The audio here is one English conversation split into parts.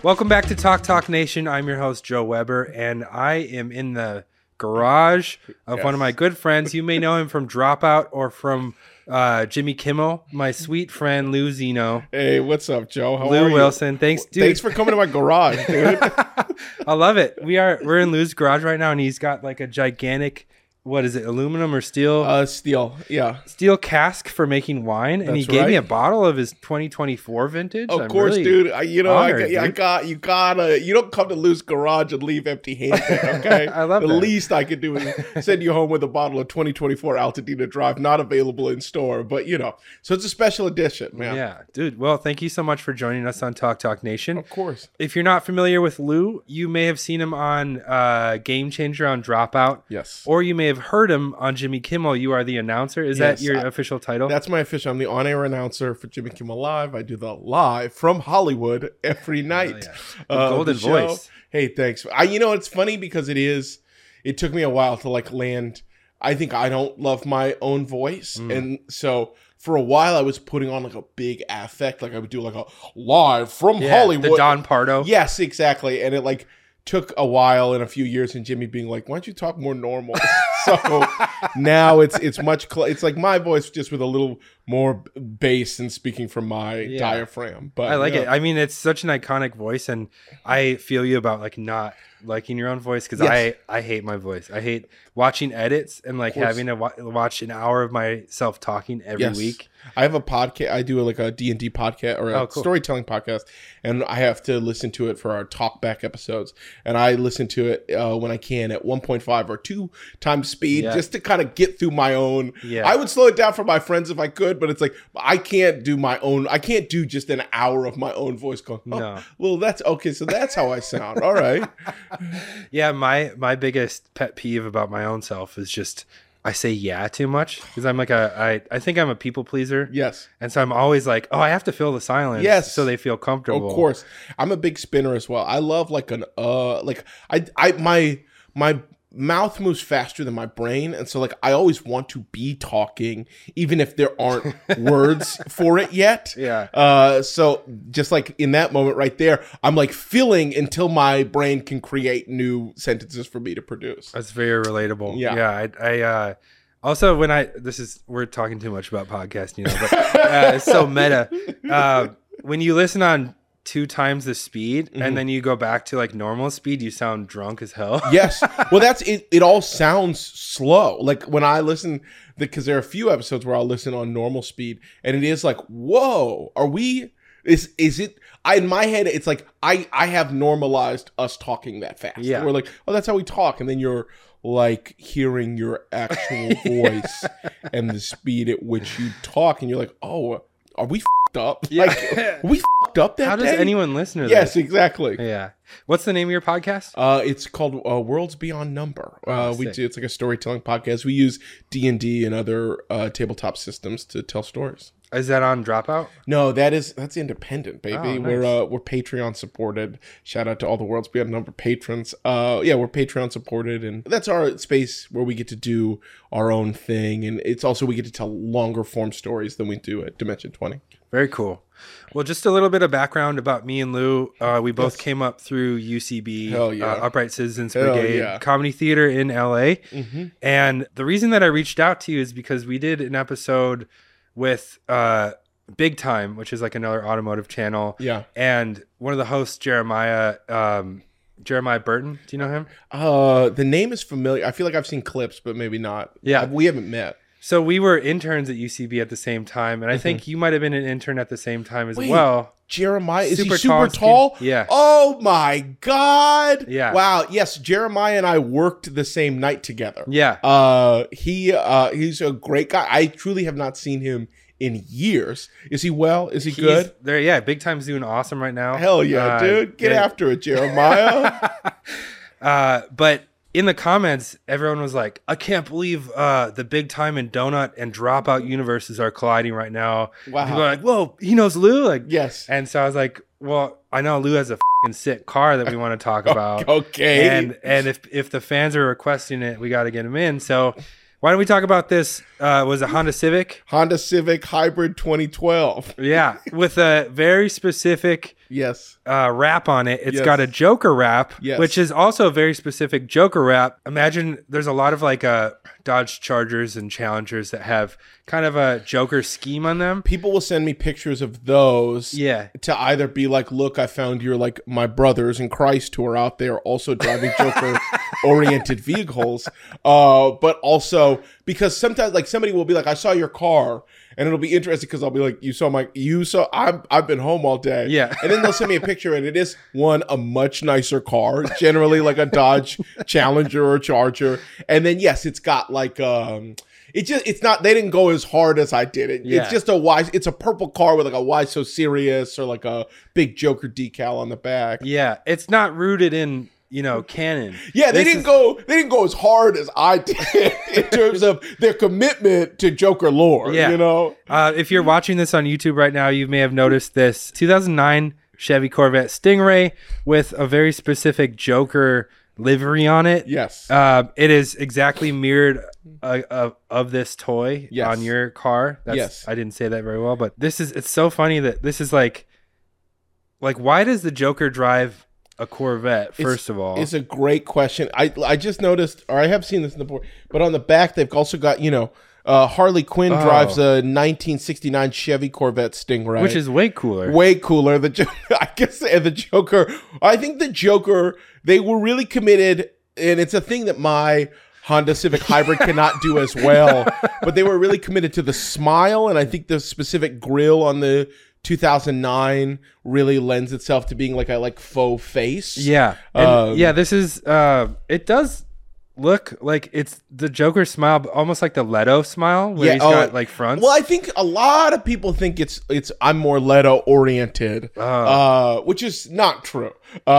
Welcome back to Talk Talk Nation. I'm your host, Joe Weber, and I am in the garage of one of my good friends. You may know him from Dropout or from Jimmy Kimmel, my sweet friend Lou Zeno. Hey, what's up, Joe? How are Lou you? Wilson. Thanks, dude. Thanks for coming to my garage, dude. I love it. We're in Lou's garage right now, and he's got like a gigantic, what is it, aluminum or steel? Steel, yeah. Steel cask for making wine, and he That's gave me a right. bottle of his 2024 vintage. Of I'm course, really dude. honored, You don't come to Lou's garage and leave empty-handed, okay? I love the that. least I could do is send you home with a bottle of 2024 Altadena Drive, not available in store, but so it's a special edition, man. Yeah, dude. Well, thank you so much for joining us on Talk Talk Nation. Of course. If you're not familiar with Lou, you may have seen him on Game Changer on Dropout. Yes. Or you may have heard him on Jimmy Kimmel. You are the announcer. Is Yes, that your official title? That's my official. I'm the on-air announcer for Jimmy Kimmel Live. I do the live from Hollywood every night. The golden show. voice. Hey, thanks. It's funny because it took me a while to land. I think I don't love my own voice. And so for a while I was putting on a big affect. I would do a live from Hollywood. The Don Pardo. Yes, exactly. And it took a while and a few years, and Jimmy being like, why don't you talk more normal? So now it's much it's like my voice just with a little more bass and speaking from my diaphragm. But I like it. I mean, it's such an iconic voice, and I feel you about not liking your own voice because Yes. I hate my voice. I hate watching edits and having to watch an hour of myself talking every week. I have a podcast. I do a D&D podcast or a storytelling podcast, and I have to listen to it for our talkback episodes. And I listen to it when I can at 1.5 or 2 times speed just to kind of get through my own. Yeah. I would slow it down for my friends if I could, but it's I can't do my own. I can't do just an hour of my own voice going, No. Well, that's okay. So that's how I sound. All right. Yeah, my biggest pet peeve about my own self is just I say yeah too much because I'm I think I'm a people pleaser. Yes. And so I'm always I have to fill the silence so they feel comfortable. Of course. I'm a big spinner as well. I love my mouth moves faster than my brain, and so I always want to be talking even if there aren't words for it yet. Yeah. So just in that moment right there, I'm filling until my brain can create new sentences for me to produce. That's very relatable. Yeah. Yeah. I also we're talking too much about podcasting, but it's so meta. When you listen on 2 times the speed and then you go back to normal speed, you sound drunk as hell. Yes. Well, that's it. It all sounds slow. When I listen, because there are a few episodes where I'll listen on normal speed, and it is whoa, are we? Is it? In my head, it's I have normalized us talking that fast. Yeah. We're oh, that's how we talk, and then you're hearing your actual voice and the speed at which you talk, and you're oh, are we f***ed up? Yeah. Are we f***ed up that How does day? anyone listen to Yes, this? exactly. Yeah. What's the name of your podcast? It's called Worlds Beyond Number. Sick. It's a storytelling podcast. We use D&D and other tabletop systems to tell stories. Is that on Dropout? No, that's independent, baby. Oh, nice. We're Patreon supported. Shout out to all the Worlds Beyond Number patrons. We're Patreon supported, and that's our space where we get to do our own thing, and it's also we get to tell longer form stories than we do at Dimension 20. Very cool. Well, just a little bit of background about me and Lou. We both came up through UCB, Hell yeah. Upright Citizens Hell Brigade, yeah. Comedy Theater in LA. Mm-hmm. And the reason that I reached out to you is because we did an episode with Big Time, which is another automotive channel. Yeah. And one of the hosts, Jeremiah Burton. Do you know him? The name is familiar. I feel like I've seen clips, but maybe not. Yeah. We haven't met. So we were interns at UCB at the same time, and I think you might have been an intern at the same time as well. Jeremiah, is he Super super tall, tall? Yeah. Oh my God. Yeah. Wow. Yes, Jeremiah and I worked the same night together. Yeah. He's a great guy. I truly have not seen him in years. Is he well? Is he good? There, yeah. Big Time's doing awesome right now. Hell yeah, dude. Get after it, Jeremiah. But in the comments, everyone was like, I can't believe the Big Time and Donut and Dropout universes are colliding right now. Wow. People are like, whoa, he knows Lou? Yes. And so I was like, well, I know Lou has a fucking sick car that we want to talk about. Okay. And if the fans are requesting it, we got to get him in. So Why don't we talk about this? Was a Honda Civic? Honda Civic Hybrid 2012. Yeah, with a very specific Yes. wrap on it. It's Yes. got a Joker wrap, Yes. which is also a very specific Joker wrap. Imagine there's a lot of like Dodge Chargers and Challengers that have kind of a Joker scheme on them. People will send me pictures of those. Yeah. To either be like, look, I found your like my brothers in Christ who are out there also driving Joker oriented vehicles. But also because sometimes like somebody will be like, I saw your car, and it'll be interesting because I'll be like, I've been home all day. Yeah. And then they'll send me a picture, and it is a much nicer car, generally like a Dodge Challenger or Charger. And then yes, it's got like it's not, they didn't go as hard as I did it. Yeah. It's just it's a purple car with like a Why So Serious or like a big Joker decal on the back. Yeah, it's not rooted in, canon. Yeah, they didn't go as hard as I did in terms of their commitment to Joker lore, Yeah. If you're watching this on YouTube right now, you may have noticed this 2009 Chevy Corvette Stingray with a very specific Joker livery on it. Yes. It is exactly mirrored of this toy Yes. on your car. Yes. I didn't say that very well, but it's so funny that this is like why does the Joker drive a Corvette, first of all? It's a great question. I just noticed, or I have seen this in the board, but on the back they've also got, Harley Quinn drives a 1969 Chevy Corvette Stingray. Which is way cooler. Way cooler. I guess, and the Joker, I think the Joker, they were really committed, and it's a thing that my Honda Civic Hybrid cannot do as well, but they were really committed to the smile, and I think the specific grill on the 2009 really lends itself to being like a faux face. Yeah. And this is it does look like it's the Joker smile, but almost like the Leto smile where he's got like fronts. Well, I think a lot of people think it's I'm more Leto oriented, which is not true.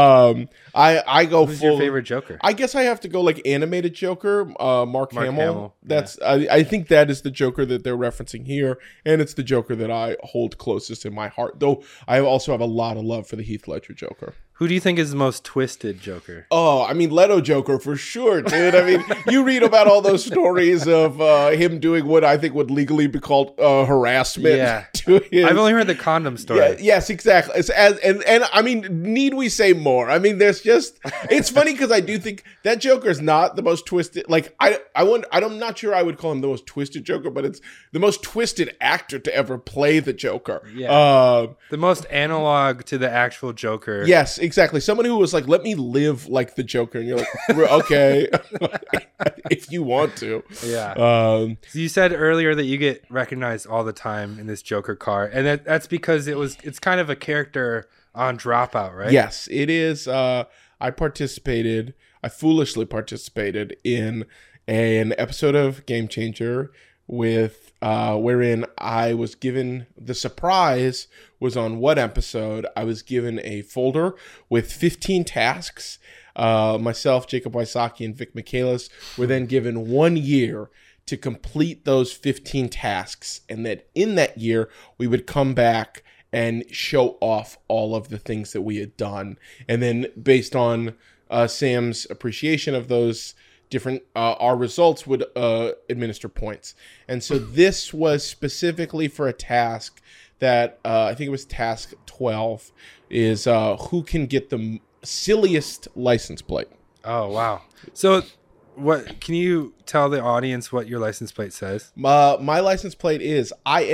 I go Who's full. your favorite Joker? I guess I have to go like animated Joker, Mark Hamill. Hamill, That's I think that is the Joker that they're referencing here, and it's the Joker that I hold closest in my heart. Though I also have a lot of love for the Heath Ledger Joker. Who do you think is the most twisted Joker? Oh, I mean, Leto Joker for sure, dude. I mean, you read about all those stories of him doing what I think would legally be called harassment. Yeah. To his, I've only heard the condom story. Yeah, yes, exactly. It's and I mean, need we say more? I mean, there's just it's funny because I do think that Joker is not the most twisted. Like I'm not sure I would call him the most twisted Joker, but it's the most twisted actor to ever play the Joker. Yeah. The most analog to the actual Joker. Yes, exactly. Someone who was like, let me live like the Joker. And you're like, okay, if you want to. Yeah. So you said earlier that you get recognized all the time in this Joker car. And that's because it's kind of a character on Dropout, right? Yes, it is. I foolishly participated in an episode of Game Changer with wherein I was given the surprise was on what episode I was given a folder with 15 tasks. Myself, Jacob Wysocki, and Vic Michaelis were then given 1 year to complete those 15 tasks, and that in that year we would come back and show off all of the things that we had done, and then based on Sam's appreciation of those different our results would administer points. And so this was specifically for a task that I think it was task 12 is who can get the silliest license plate. Oh wow. So what can you tell the audience what your license plate says? My license plate is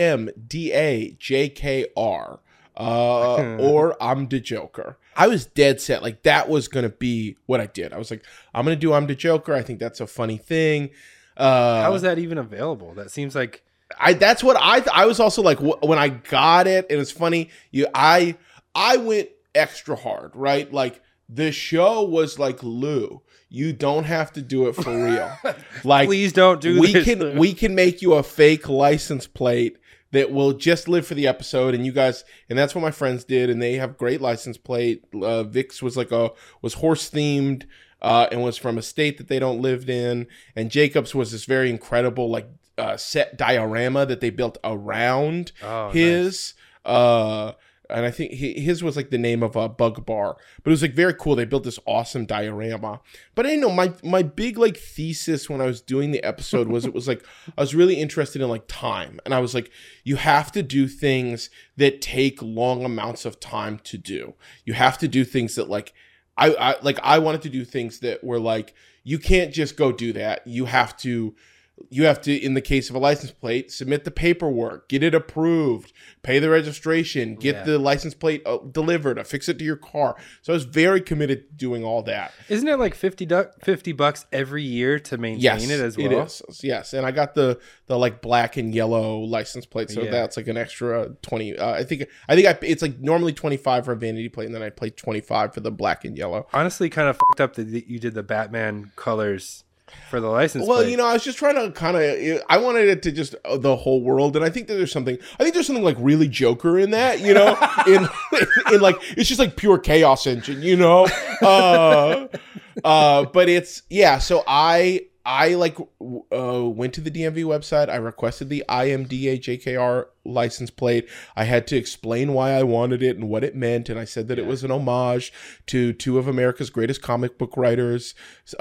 IMDAJKR or I'm the Joker. I was dead set. Like that was going to be what I did. I was like, I'm going to do I'm the Joker. I think that's a funny thing. How is that even available? That seems like that's what I was also like when I got it. And it's funny. I went extra hard, right? Like the show was like, Lou, you don't have to do it for real. Like, please don't do this. We can make you a fake license plate that will just live for the episode, and you guys, and that's what my friends did, and they have great license plate. Vic's was was horse themed, and was from a state that they don't live in, and Jacob's was this very incredible set diorama that they built around his. Nice. and I think his was like the name of a bug bar, but it was like very cool. They built this awesome diorama. But I know my big like thesis when I was doing the episode was it was like I was really interested in like time, and I was like, you have to do things that take long amounts of time to do. You have to do things that like I wanted to do things that were like, you can't just go do that. You have to, in the case of a license plate, submit the paperwork, get it approved, pay the registration, get the license plate delivered, affix it to your car. So I was very committed to doing all that. Isn't it like $50 every year to maintain it as well? It is. Yes. And I got the like black and yellow license plate. So that's like an extra 20. I think it's like normally 25 for a vanity plate, and then I paid 25 for the black and yellow. Honestly, kind of fucked up that you did the Batman colors for the license plate. Well, you know, I was just trying to kind of, I wanted it to just the whole world, and I think that there's something like really Joker in that, you know, in like, it's just like pure chaos engine, you know, but it's, so I like went to the DMV website. I requested the IMDA JKR license plate. I had to explain why I wanted it and what it meant, and I said that it was an homage to two of America's greatest comic book writers,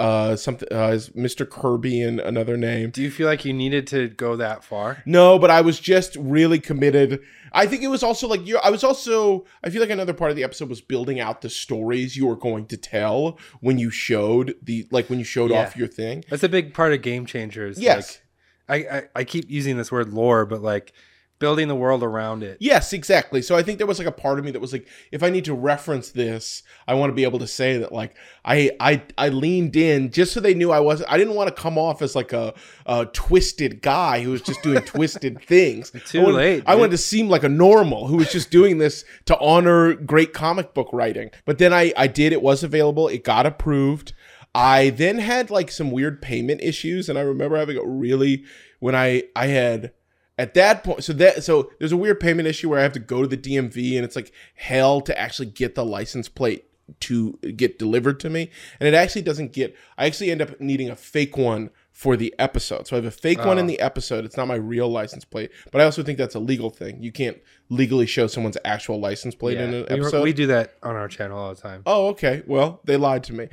Mr. Kirby and another name. Do you feel like you needed to go that far? No, but I was just really committed. I think it was also like I feel like another part of the episode was building out the stories you were going to tell when you showed off your thing. That's a big part of Game Changers. Yes. Like, I keep using this word lore, but like building the world around it. Yes, exactly. So I think there was like a part of me that was like, if I need to reference this, I want to be able to say that like I leaned in just so they knew I didn't want to come off as like a twisted guy who was just doing twisted things. I wanted to seem like a normal who was just doing this to honor great comic book writing. But then I did, it was available, it got approved. I then had like some weird payment issues, and I remember having when I had at that point, so there's a weird payment issue where I have to go to the DMV, and it's like hell to actually get the license plate to get delivered to me. And it actually doesn't I actually end up needing a fake one for the episode. So I have a fake one in the episode. It's not my real license plate, but I also think that's a legal thing. You can't legally show someone's actual license plate in an episode. We do that on our channel all the time. Oh, okay. Well, they lied to me.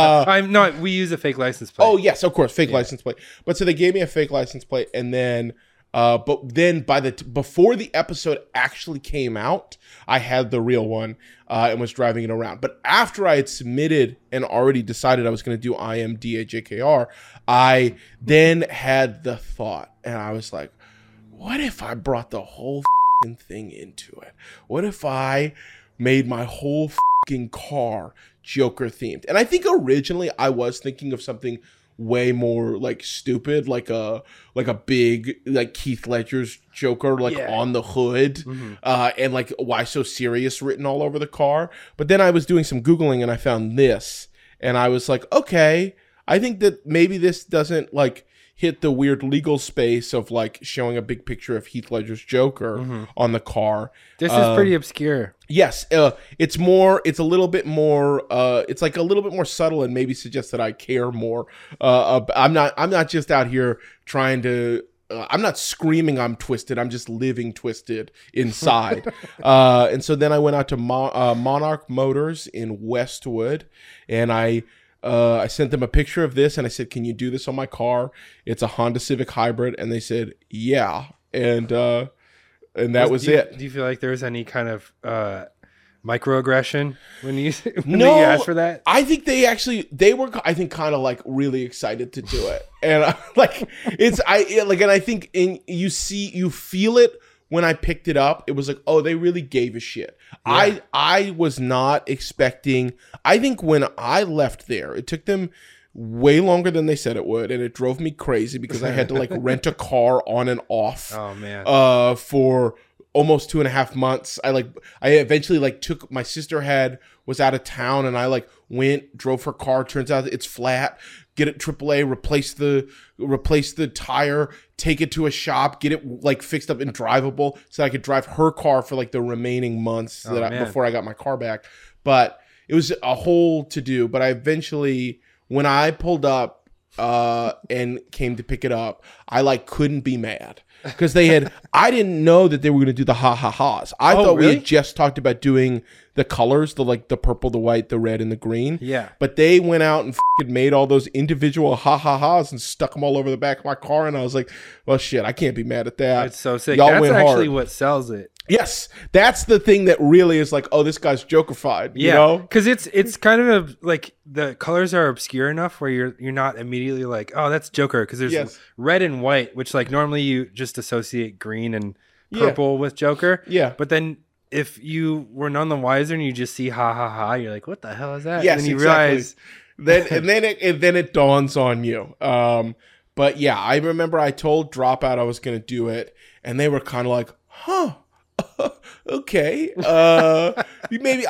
We use a fake license plate. Oh, yes, of course. Fake license plate. But so they gave me a fake license plate, and then but then before the episode actually came out, I had the real one and was driving it around. But after I had submitted and already decided I was going to do IMDA JKR, I then had the thought, and I was like, what if I brought the whole thing into it? What if I made my whole car Joker themed? And I think originally I was thinking of something way more like stupid, like a big like Heath Ledger's Joker on the hood, and like "Why So Serious" written all over the car. But then I was doing some Googling and I found this, and I was like, okay, I think that maybe this doesn't like hit the weird legal space of like showing a big picture of Heath Ledger's Joker on the car. This is pretty obscure. Yes, it's a little bit more it's like a little bit more subtle, and maybe suggests that I care more. I'm not just out here trying to I'm not screaming I'm twisted. I'm just living twisted inside. And so then I went out to Monarch Motors in Westwood, and I sent them a picture of this, and I said, can you do this on my car? It's a Honda Civic Hybrid. And they said, yeah. And that was it. Do you feel like there was any kind of microaggression when you asked for that? I think they were kind of like really excited to do it. And I think you feel it when I picked it up. It was like, oh, they really gave a shit. Yeah. I was not expecting. I think when I left there, it took them way longer than they said it would, and it drove me crazy because I had to like rent a car on and off. Oh man. For almost 2.5 months. I eventually took, my sister was out of town, and I drove her car. Turns out it's flat. Get it AAA, replace the tire, take it to a shop, get it fixed up and drivable so I could drive her car for the remaining months before I got my car back. But it was a whole to do. But I eventually, when I pulled up and came to pick it up, I couldn't be mad. because I didn't know that they were going to do the ha-ha-has. I thought we had just talked about doing the colors, the purple, the white, the red, and the green. Yeah. But they went out and made all those individual ha-ha-has and stuck them all over the back of my car. And I was like, well, shit, I can't be mad at that. It's so sick. Y'all That's went actually hard. what sells it. Yes. That's the thing that really is like, oh, this guy's Joker-fied. Yeah. You know? Because it's kind of like the colors are obscure enough where you're not immediately like, oh, that's Joker. Because there's red and white, which like normally you just associate green and purple with Joker. Yeah. But then if you were none the wiser and you just see ha ha ha, you're like, what the hell is that? Yes, and then you exactly. realize then it dawns on you. But yeah, I remember I told Dropout I was going to do it, and they were kind of like, huh. Okay. Maybe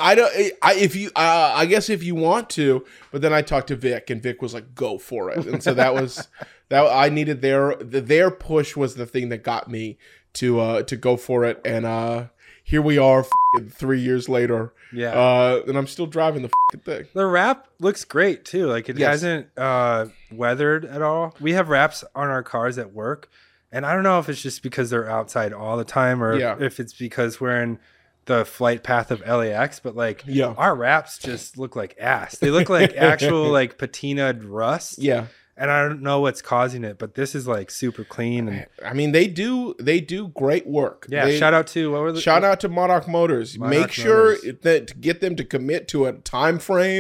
I guess if you want to, but then I talked to Vic, and Vic was like, go for it. And so that was that I needed their push was the thing that got me to go for it. And here we are 3 years later. Yeah. And I'm still driving the thing. the wrap looks great too. Like it hasn't weathered at all. We have wraps on our cars at work. And I don't know if it's just because they're outside all the time or if it's because we're in the flight path of LAX, but like our wraps just look like ass. They look like actual like patinaed rust. Yeah. And I don't know what's causing it, but this is like super clean. And I mean, they do great work. Yeah. Shout out to out to Monarch Motors. Make sure that to get them to commit to a time frame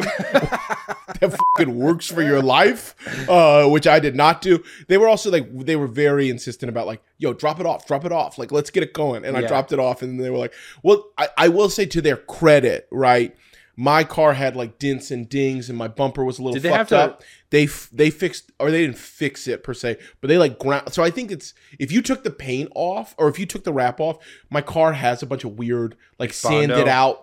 that fucking works for your life, which I did not do. They were also like, they were very insistent about like, yo, drop it off. Like, let's get it going. And I dropped it off, and they were like, well, I will say to their credit, right? My car had like dents and dings, and my bumper was a little fucked up. They fixed, or they didn't fix it per se, but they like ground. So I think it's, if you took the paint off, or if you took the wrap off, my car has a bunch of weird like sanded out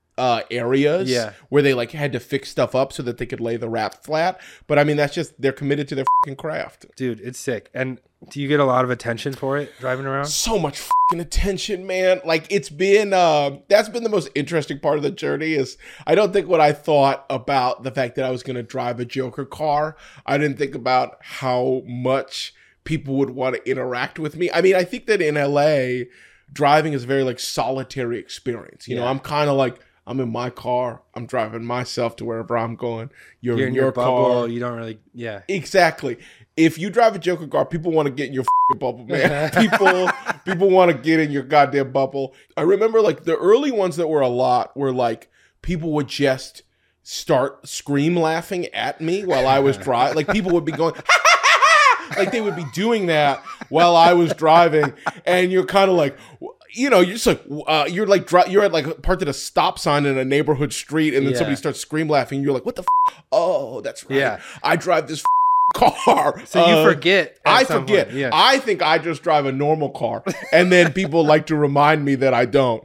areas where they like had to fix stuff up so that they could lay the wrap flat. But I mean, that's just, they're committed to their fucking craft. Dude, it's sick. And do you get a lot of attention for it driving around? So much fucking attention, man. Like it's been, that's been the most interesting part of the journey is I don't think what I thought about the fact that I was going to drive a Joker car. I didn't think about how much people would want to interact with me. I mean, I think that in LA, driving is a very like solitary experience. You know, I'm kind of like, I'm in my car. I'm driving myself to wherever I'm going. You're in your bubble. car. You don't really, Exactly. If you drive a Joker car, people want to get in your bubble, man. People want to get in your goddamn bubble. I remember like the early ones that were a lot were like people would just start scream laughing at me while I was driving. Like people would be going, like they would be doing that while I was driving, and you're kind of like, you know, you're just like, you're at like parked at a stop sign in a neighborhood street, and then somebody starts scream laughing. You're like, what the? Oh, that's right. Yeah, I drive this car. So you forget. I forget. Yeah. I think I just drive a normal car, and then people like to remind me that I don't.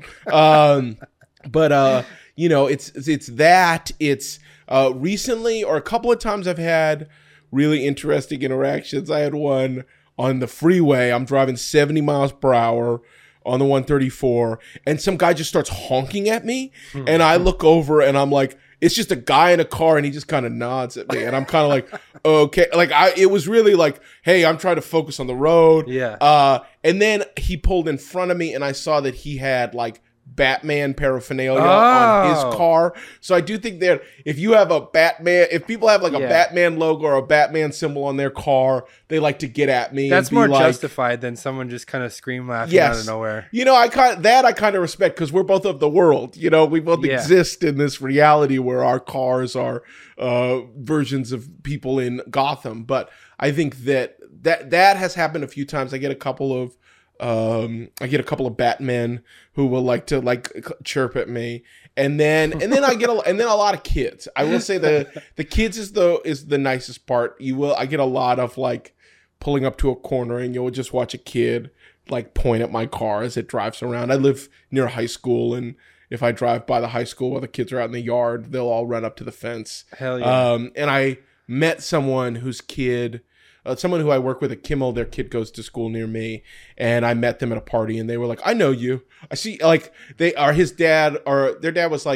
But you know, it's that. It's recently or a couple of times I've had really interesting interactions. I had one on the freeway. I'm driving 70 miles per hour on the 134, and some guy just starts honking at me, and I look over, and I'm like, it's just a guy in a car, and he just kind of nods at me, and I'm kind of like, okay, like it was really like, hey, I'm trying to focus on the road, and then he pulled in front of me, and I saw that he had like Batman paraphernalia on his car. So I do think that if you have a Batman, if people have like a Batman logo or a Batman symbol on their car, they like to get at me. That's and be more like, justified than someone just kind of scream laughing out of nowhere. You know, I kind of respect, because we're both of the world. You know, we both exist in this reality where our cars are versions of people in Gotham. But I think that has happened a few times. I get a couple of Batmen who will like to like chirp at me, and then I get a lot of kids. I will say the kids is the nicest part. I get a lot of like pulling up to a corner, and you'll just watch a kid like point at my car as it drives around. I live near a high school, and if I drive by the high school while the kids are out in the yard, they'll all run up to the fence. Hell yeah. And I met someone whose kid. Someone who I work with at Kimmel, their kid goes to school near me, and I met them at a party, and they were like, I know you. I see, like, their dad was like,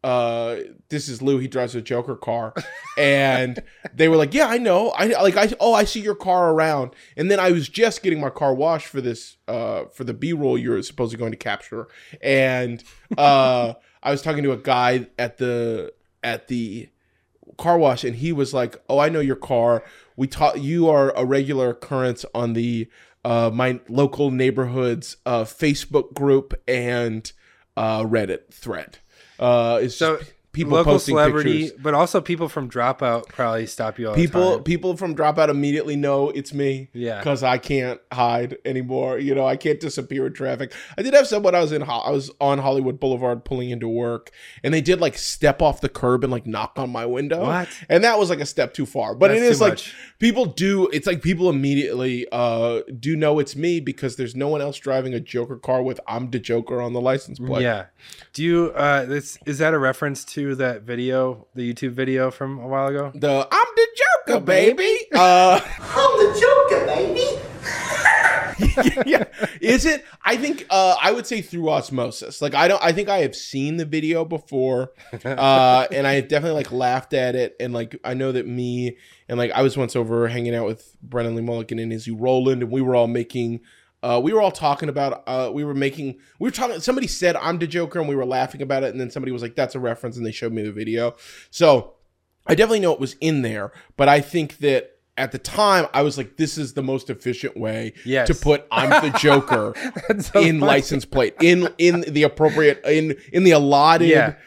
this is Lou. He drives a Joker car, and they were like, yeah, I know. I see your car around. And then I was just getting my car washed for this, for the B-roll you're supposedly going to capture, and I was talking to a guy at the car wash, and he was like, oh, I know your car. You are a regular occurrence on the my local neighborhood's Facebook group and Reddit thread. It's So just people local posting celebrity, pictures. but also people from Dropout probably stop you all the time. People from Dropout immediately know it's me. Yeah. Because I can't hide anymore. You know, I can't disappear in traffic. I did have someone. I was on Hollywood Boulevard pulling into work, and they did like step off the curb and like knock on my window. What? And that was like a step too far. But That's it is too like much. people do. It's like people immediately do know it's me because there's no one else driving a Joker car with "I'm the Joker" on the license plate. Yeah. Do you is that a reference to that video, the YouTube video from a while ago? The "I'm the Joker, baby." I'm the Joker, baby. Yeah, is it? I think I would say through osmosis. Like I think I have seen the video before, and I have definitely like laughed at it. And like I know that me and like I was once over hanging out with Brennan Lee Mulligan and Izzy Rowland, and we were all making. We were all talking about. Somebody said I'm the Joker, and we were laughing about it. And then somebody was like, "That's a reference," and they showed me the video. So I definitely know it was in there. But I think that at the time, I was like, "This is the most efficient way Yes. to put I'm the Joker That's so in funny. license plate in the appropriate in the allotted Yeah.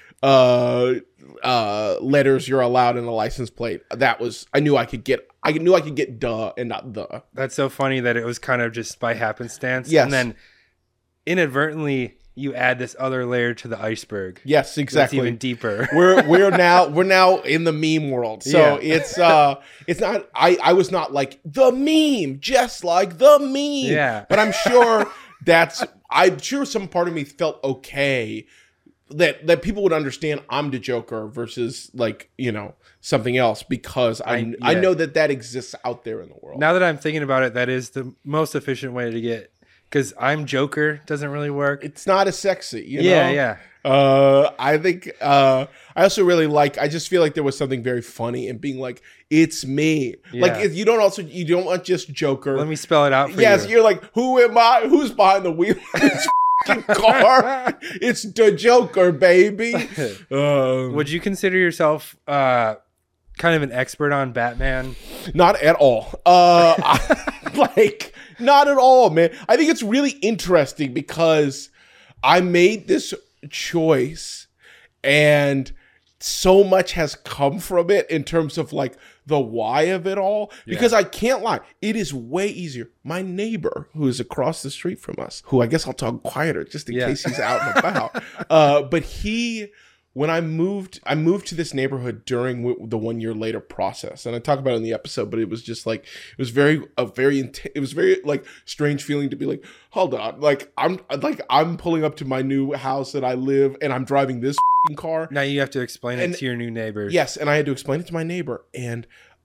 letters you're allowed in a license plate." That was I knew I could get duh and not the. That's so funny that it was kind of just by happenstance. Yes. And then inadvertently you add this other layer to the iceberg. Yes, That's exactly. even deeper. we're now in the meme world. So Yeah. it's not I was not like the meme, just like the meme. Yeah. But I'm sure some part of me felt okay that people would understand I'm the Joker versus like, you know, something else because I yeah. know that exists out there in the world. Now that I'm thinking about it, that is the most efficient way to get, because I'm Joker doesn't really work. It's not as sexy, you know? Yeah. I think I also really I just feel like there was something very funny in being like, it's me. Yeah. Like if you don't want just Joker. Let me spell it out for Yes, you. you're like, who am I? Who's behind the wheel of this fucking car? It's the Joker, baby. Would you consider yourself kind of an expert on Batman? Not at all. Not at all, man. I think it's really interesting because I made this choice and so much has come from it in terms of like the why of it all. Because I can't lie, it is way easier. My neighbor who is across the street from us, who I guess I'll talk quieter just in case he's out and about. But when I moved to this neighborhood during the 1 year later process, and I talk about it in the episode, but it was just like it was very like strange feeling to be like, hold on, I'm pulling up to my new house that I live, and I'm driving this car. Now you have to explain it to your new neighbors. Yes, and I had to explain it to my neighbor, and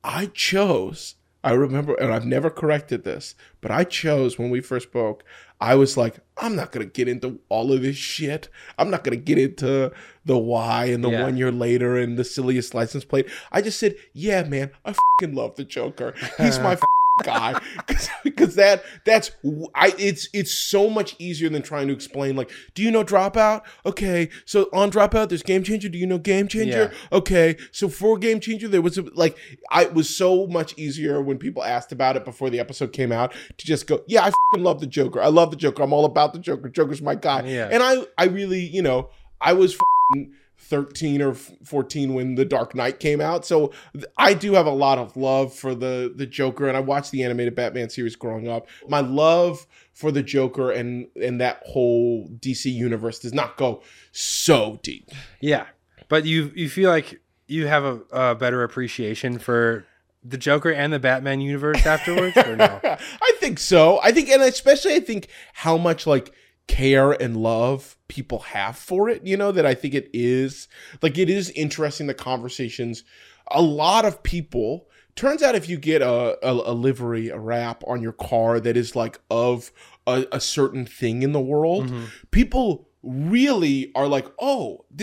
I remember, and I've never corrected this, but I chose when we first spoke, I was like, I'm not going to get into all of this shit. I'm not going to get into the why and the 1 year later and the silliest license plate. I just said, yeah, man, I fucking love the Joker. He's my guy. Because it's so much easier than trying to explain, like, do you know Dropout? Okay, so on Dropout, there's Game Changer. Do you know Game Changer? Yeah. Okay, so for Game Changer, there was it was so much easier when people asked about it before the episode came out to just go, yeah, I fucking love the Joker. I love the Joker. I'm all about the Joker. Joker's my guy. Yeah. And I really, I was 13 or 14 when The Dark Knight came out. So I do have a lot of love for the Joker, and I watched the animated Batman series growing up. My love for the Joker and that whole DC universe does not go so deep. Yeah. But you feel like you have a better appreciation for the Joker and the Batman universe afterwards, or no? I think so. I think how much like care and love people have for it, that I think it is interesting, the conversations. A lot of people, turns out if you get a livery, a wrap on your car that is like of a certain thing in the world, people really are like, oh, this is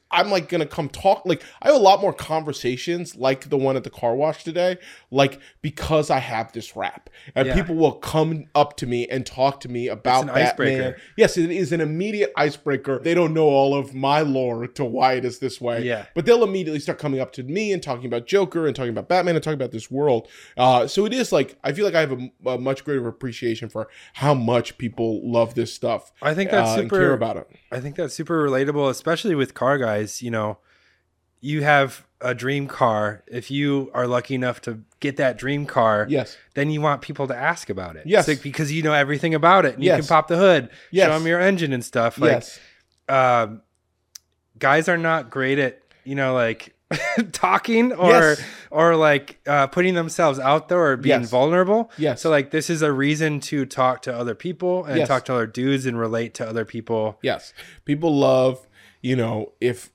I'm like gonna come talk. Like I have a lot more conversations like the one at the car wash today, like because I have this rap, and people will come up to me and talk to me about an Batman. icebreaker. Yes, it is an immediate icebreaker. They don't know all of my lore to why it is this way. Yeah. But they'll immediately start coming up to me and talking about Joker and talking about Batman and talking about this world. So it is like, I feel like I have a much greater appreciation for how much people love this stuff. I think that's and super care about it. I think that's super relatable, especially with car guys. You know, you have a dream car. If you are lucky enough to get that dream car, Yes. then you want people to ask about it. Yes. It's like, because you know everything about it. And you Yes. can pop the hood, Yes. show them your engine and stuff. Like, Yes. guys are not great at, you know, like talking Yes. or like putting themselves out there or being Yes. vulnerable. Yes. So like this is a reason to talk to other people and Yes. talk to other dudes and relate to other people. Yes. People love, you know, if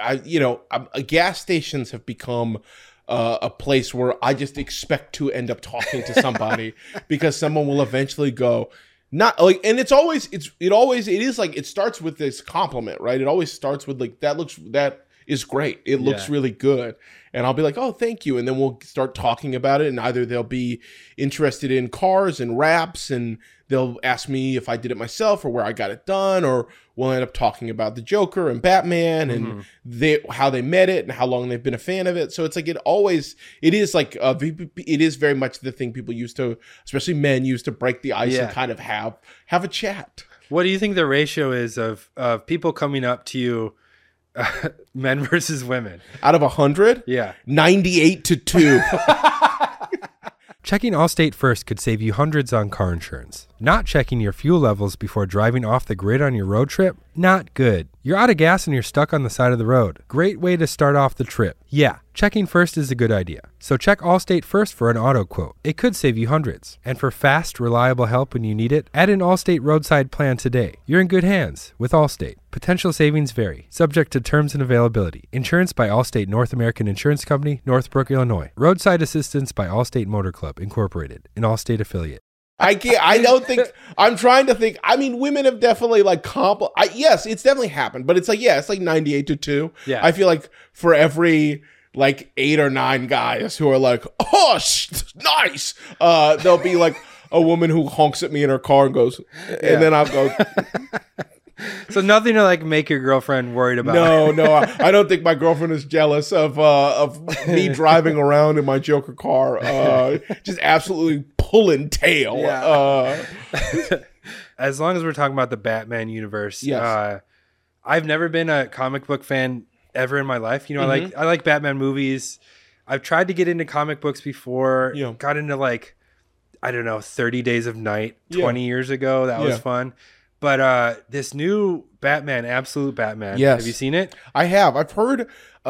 gas stations have become a place where I just expect to end up talking to somebody because someone will eventually go, not like, and it is like, it starts with this compliment, right? It always starts with like, that is great. It looks Yeah. really good. And I'll be like, oh, thank you. And then we'll start talking about it. And either they'll be interested in cars and raps, and they'll ask me if I did it myself or where I got it done, or we'll end up talking about the Joker and Batman and how they met it and how long they've been a fan of it. So it's like, it is like, it is very much the thing people used to, especially men used to break the ice Yeah. and kind of have a chat. What do you think the ratio is of people coming up to you, men versus women? Out of 100, Yeah. 98 to 2. Checking Allstate first could save you hundreds on car insurance. Not checking your fuel levels before driving off the grid on your road trip? Not good. You're out of gas and you're stuck on the side of the road. Great way to start off the trip. Yeah, checking first is a good idea. So check Allstate first for an auto quote. It could save you hundreds. And for fast, reliable help when you need it, add an Allstate roadside plan today. You're in good hands with Allstate. Potential savings vary. Subject to terms and availability. Insurance by Allstate North American Insurance Company, Northbrook, Illinois. Roadside assistance by Allstate Motor Club, Incorporated, an Allstate affiliate. I'm trying to think. I mean, women have definitely like yes, it's definitely happened, but it's like, yeah, it's like 98 to 2. Yeah. I feel like for every like 8 or 9 guys who are like, oh, nice, there'll be like a woman who honks at me in her car and goes, and then I'll go, So nothing to like make your girlfriend worried about. no, I don't think my girlfriend is jealous of me driving around in my Joker car, just absolutely pulling tail. Yeah. As long as we're talking about the Batman universe, Yes. I've never been a comic book fan ever in my life. You know, I like Batman movies. I've tried to get into comic books before. Yeah. Got into like, I don't know, 30 Days of Night 20 years ago. That was Yeah. fun. But this new Batman, Absolute Batman, Yes. have you seen it? I have. I've heard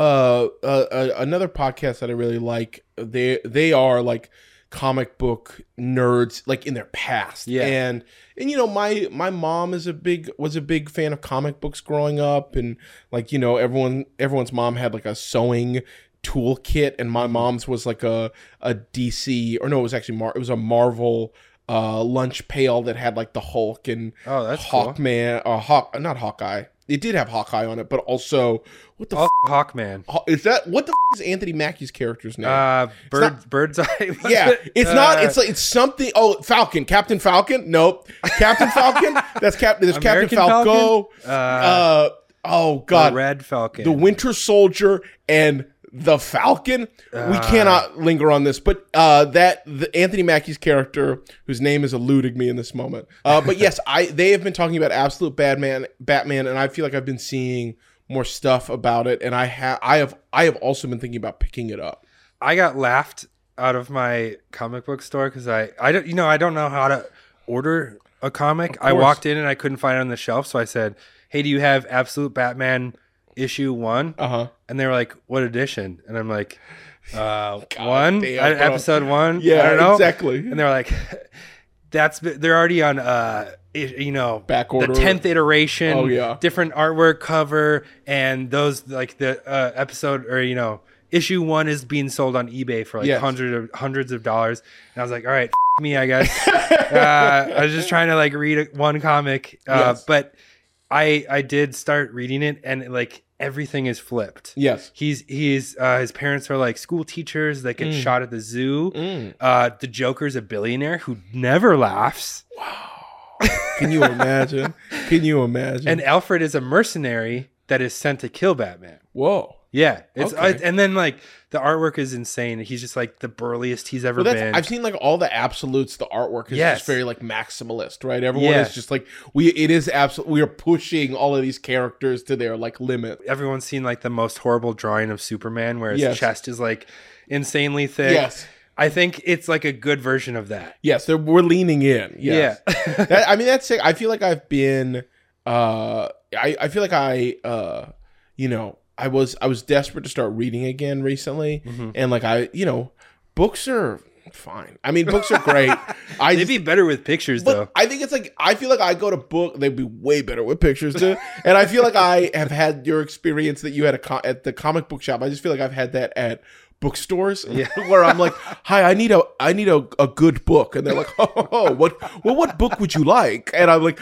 another podcast that I really like. They are like comic book nerds, like in their past. Yeah. And you know, my mom was a big fan of comic books growing up, and like, you know, everyone's mom had like a sewing toolkit, and my mom's was like a DC, or no, it was actually it was a Marvel lunch pail that had like the Hulk and Oh, that's cool. Hawkman, not Hawkeye. It did have Hawkeye on it, but also what the Hawkman. is that? What the is Anthony Mackie's character's name? Bird's Eye. Yeah, it's not. It's like it's something. Oh, Falcon, Captain Falcon. Nope, Captain Falcon. There's Captain American Falco. Oh God, The Red Falcon. the Winter Soldier and the Falcon. We cannot linger on this, but the Anthony Mackie's character, whose name is eluding me in this moment. But yes, they have been talking about Absolute Batman, and I feel like I've been seeing more stuff about it, and I have also been thinking about picking it up. I got laughed out of my comic book store because I don't know how to order a comic. I walked in and I couldn't find it on the shelf, so I said, "Hey, do you have Absolute Batman issue 1?" And they were like, "What edition?" And I'm like, "1, damn, bro. episode 1." Yeah, I don't know. exactly. And they're like, they're already on Back order. the 10th iteration. Oh, yeah. Different artwork cover, and those like the episode, or issue 1 is being sold on eBay for like Yes. hundreds of dollars. And I was like, all right, me, I guess. I was just trying to like read one comic, Yes. but I did start reading it, and like everything is flipped. Yes. He's his parents are like school teachers that get shot at the zoo. The Joker's a billionaire who never laughs. Can you imagine? Can you imagine? And Alfred is a mercenary that is sent to kill Batman. Whoa. Yeah, it's Okay. and then like the artwork is insane. He's just like the burliest he's ever been. I've seen like all the absolutes. The artwork is Yes. just very like maximalist, right? Everyone Yeah. is just like it is absolutely. We are pushing all of these characters to their like limit. Everyone's seen like the most horrible drawing of Superman, where his Yes. chest is like insanely thick. Yes. I think it's like a good version of that. Yes, we're leaning in. Yes. Yeah. I mean, that's sick. I feel like I've been. I feel like I was desperate to start reading again recently, and like books are fine. I mean, books are great. They'd be better with pictures, though. I think it's like I feel like I go to book. They'd be way better with pictures too. And I feel like I have had your experience that you had at the comic book shop. I just feel like I've had that at bookstores, where I'm like, "Hi, I need a good book," and they're like, "Oh, what book would you like?" And I'm like,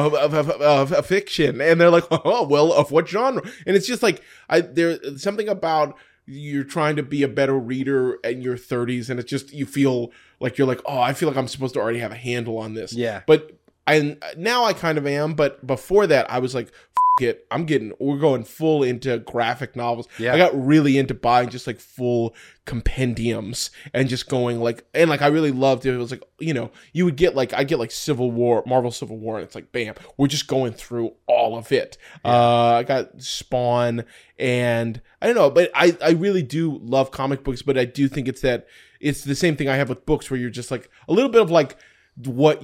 "A fiction," and they're like, "Oh, well, of what genre?" And it's just like there's something about you're trying to be a better reader in your 30s, and it's just you feel like you're like, "Oh, I feel like I'm supposed to already have a handle on this." Yeah. But now I kind of am, but before that I was like, it, we're going full into graphic novels. Yeah. I got really into buying just like full compendiums and just going like, and like I really loved it. It was like, you would get like, I get like Marvel Civil War, and it's like, bam, we're just going through all of it. I got Spawn, and I don't know, but I really do love comic books, but I do think it's the same thing I have with books, where you're just like a little bit of like what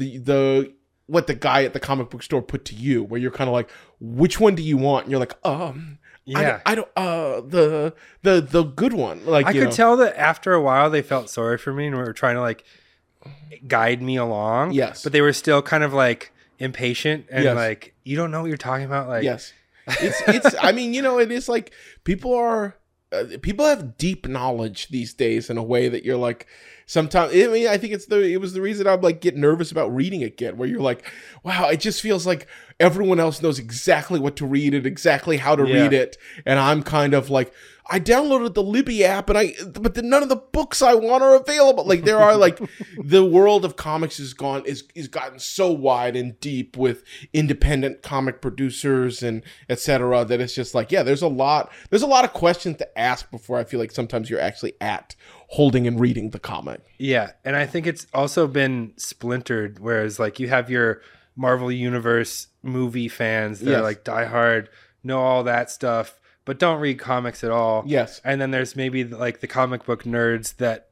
what the guy at the comic book store put to you, where you're kind of like, which one do you want? And you're like, Yeah. I don't the good one. Like I could tell that after a while they felt sorry for me and were trying to like guide me along. Yes. But they were still kind of like impatient and Yes. like, you don't know what you're talking about. Like, yes, it's I mean, it is like people have deep knowledge these days in a way that you're like, sometimes, I mean, I think it was the reason I'm like get nervous about reading again, where you're like, wow, it just feels like everyone else knows exactly what to read and exactly how to read it, and I'm kind of like, I downloaded the Libby app, but none of the books I want are available. Like there are like the world of comics is gotten so wide and deep with independent comic producers and etc. that it's just like, yeah, there's a lot of questions to ask before I feel like sometimes you're actually at holding and reading the comic. Yeah. And I think it's also been splintered, whereas like you have your Marvel Universe movie fans that are like diehard, know all that stuff, but don't read comics at all. Yes. And then there's maybe like the comic book nerds that,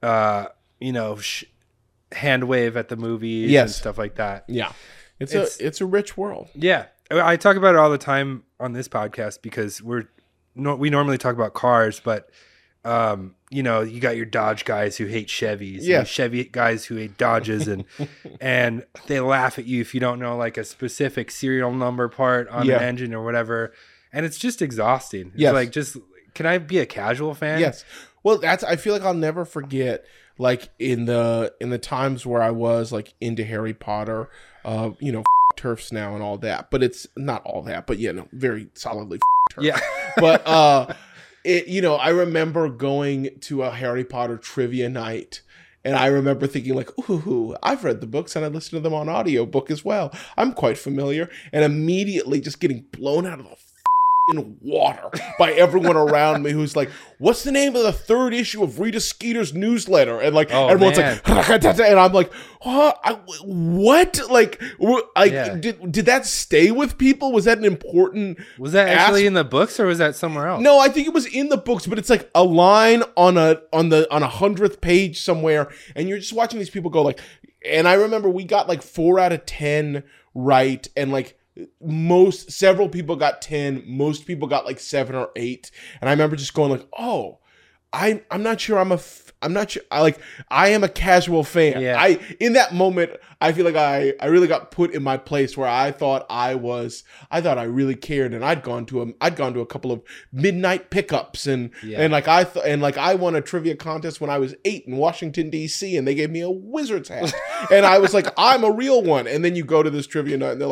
hand wave at the movies and stuff like that. Yeah. It's a rich world. Yeah. I talk about it all the time on this podcast because we normally talk about cars, but you got your Dodge guys who hate Chevys, and Chevy guys who hate Dodges, and they laugh at you if you don't know like a specific serial number part on an engine or whatever. And it's just exhausting. It's like, just, can I be a casual fan? Yes. Well, I feel like I'll never forget, like in the times where I was like into Harry Potter, turfs now and all that, but it's not all that, but very solidly turf. Yeah. But, I remember going to a Harry Potter trivia night, and I remember thinking like, ooh, I've read the books and I listened to them on audiobook as well. I'm quite familiar. And immediately just getting blown out of the in water by everyone around me who's like, what's the name of the third issue of Rita Skeeter's newsletter? And like everyone's like, and I'm like, what? Did that stay with people? Was that an important? Was that actually in the books or was that somewhere else? No, I think it was in the books, but it's like a line on a 100th page somewhere, and you're just watching these people go like, and I remember we got like 4 out of 10 right, and like several people got 10, most people got like 7 or 8, and I remember just going like, oh, I'm not sure I'm not sure I am a casual fan. Yeah. In that moment I feel like I really got put in my place where I thought I really cared, and I'd gone to a couple of midnight pickups and I won a trivia contest when I was 8 in Washington DC, and they gave me a Wizards hat and I was like, I'm a real one. And then you go to this trivia night and they're like,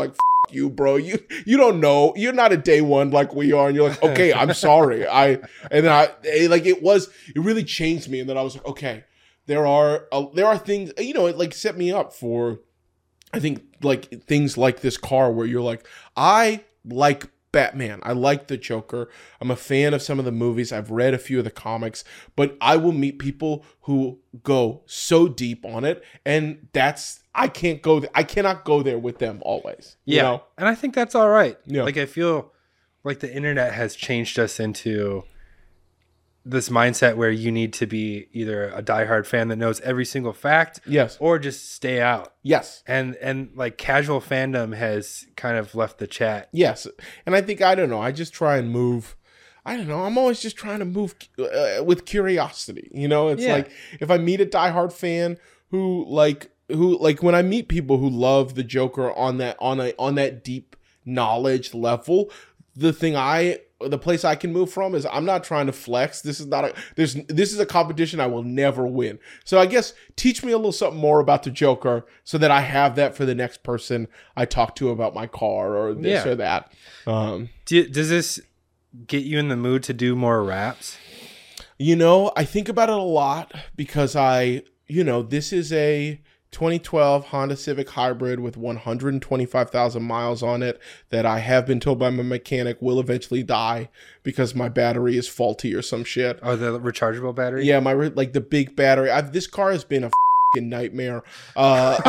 fuck you, bro. You don't know. You're not a day one like we are. And you're like, okay, I'm sorry. It really changed me. And then I was like, okay, there are things, you know, it like set me up for, I think, like things like this car where you're like, I like Batman. I like the Joker. I'm a fan of some of the movies. I've read a few of the comics, but I will meet people who go so deep on it, and I cannot go there with them always. Yeah. You know? And I think that's all right. Yeah. Like, I feel like the internet has changed us into this mindset where you need to be either a diehard fan that knows every single fact, Yes. or just stay out. Yes. And like casual fandom has kind of left the chat. Yes. And I think, I don't know, I just try and move. I don't know. I'm always just trying to move with curiosity. You know, it's like if I meet a diehard fan who when I meet people who love the Joker on that deep knowledge level, the place I can move from is I'm not trying to flex. This is a competition I will never win. So I guess teach me a little something more about the Joker so that I have that for the next person I talk to about my car or this or that. Does this get you in the mood to do more raps? You know, I think about it a lot because this is a 2012 Honda Civic Hybrid with 125,000 miles on it that I have been told by my mechanic will eventually die because my battery is faulty or some shit. Oh, the rechargeable battery? Yeah, the big battery. This car has been a nightmare. I've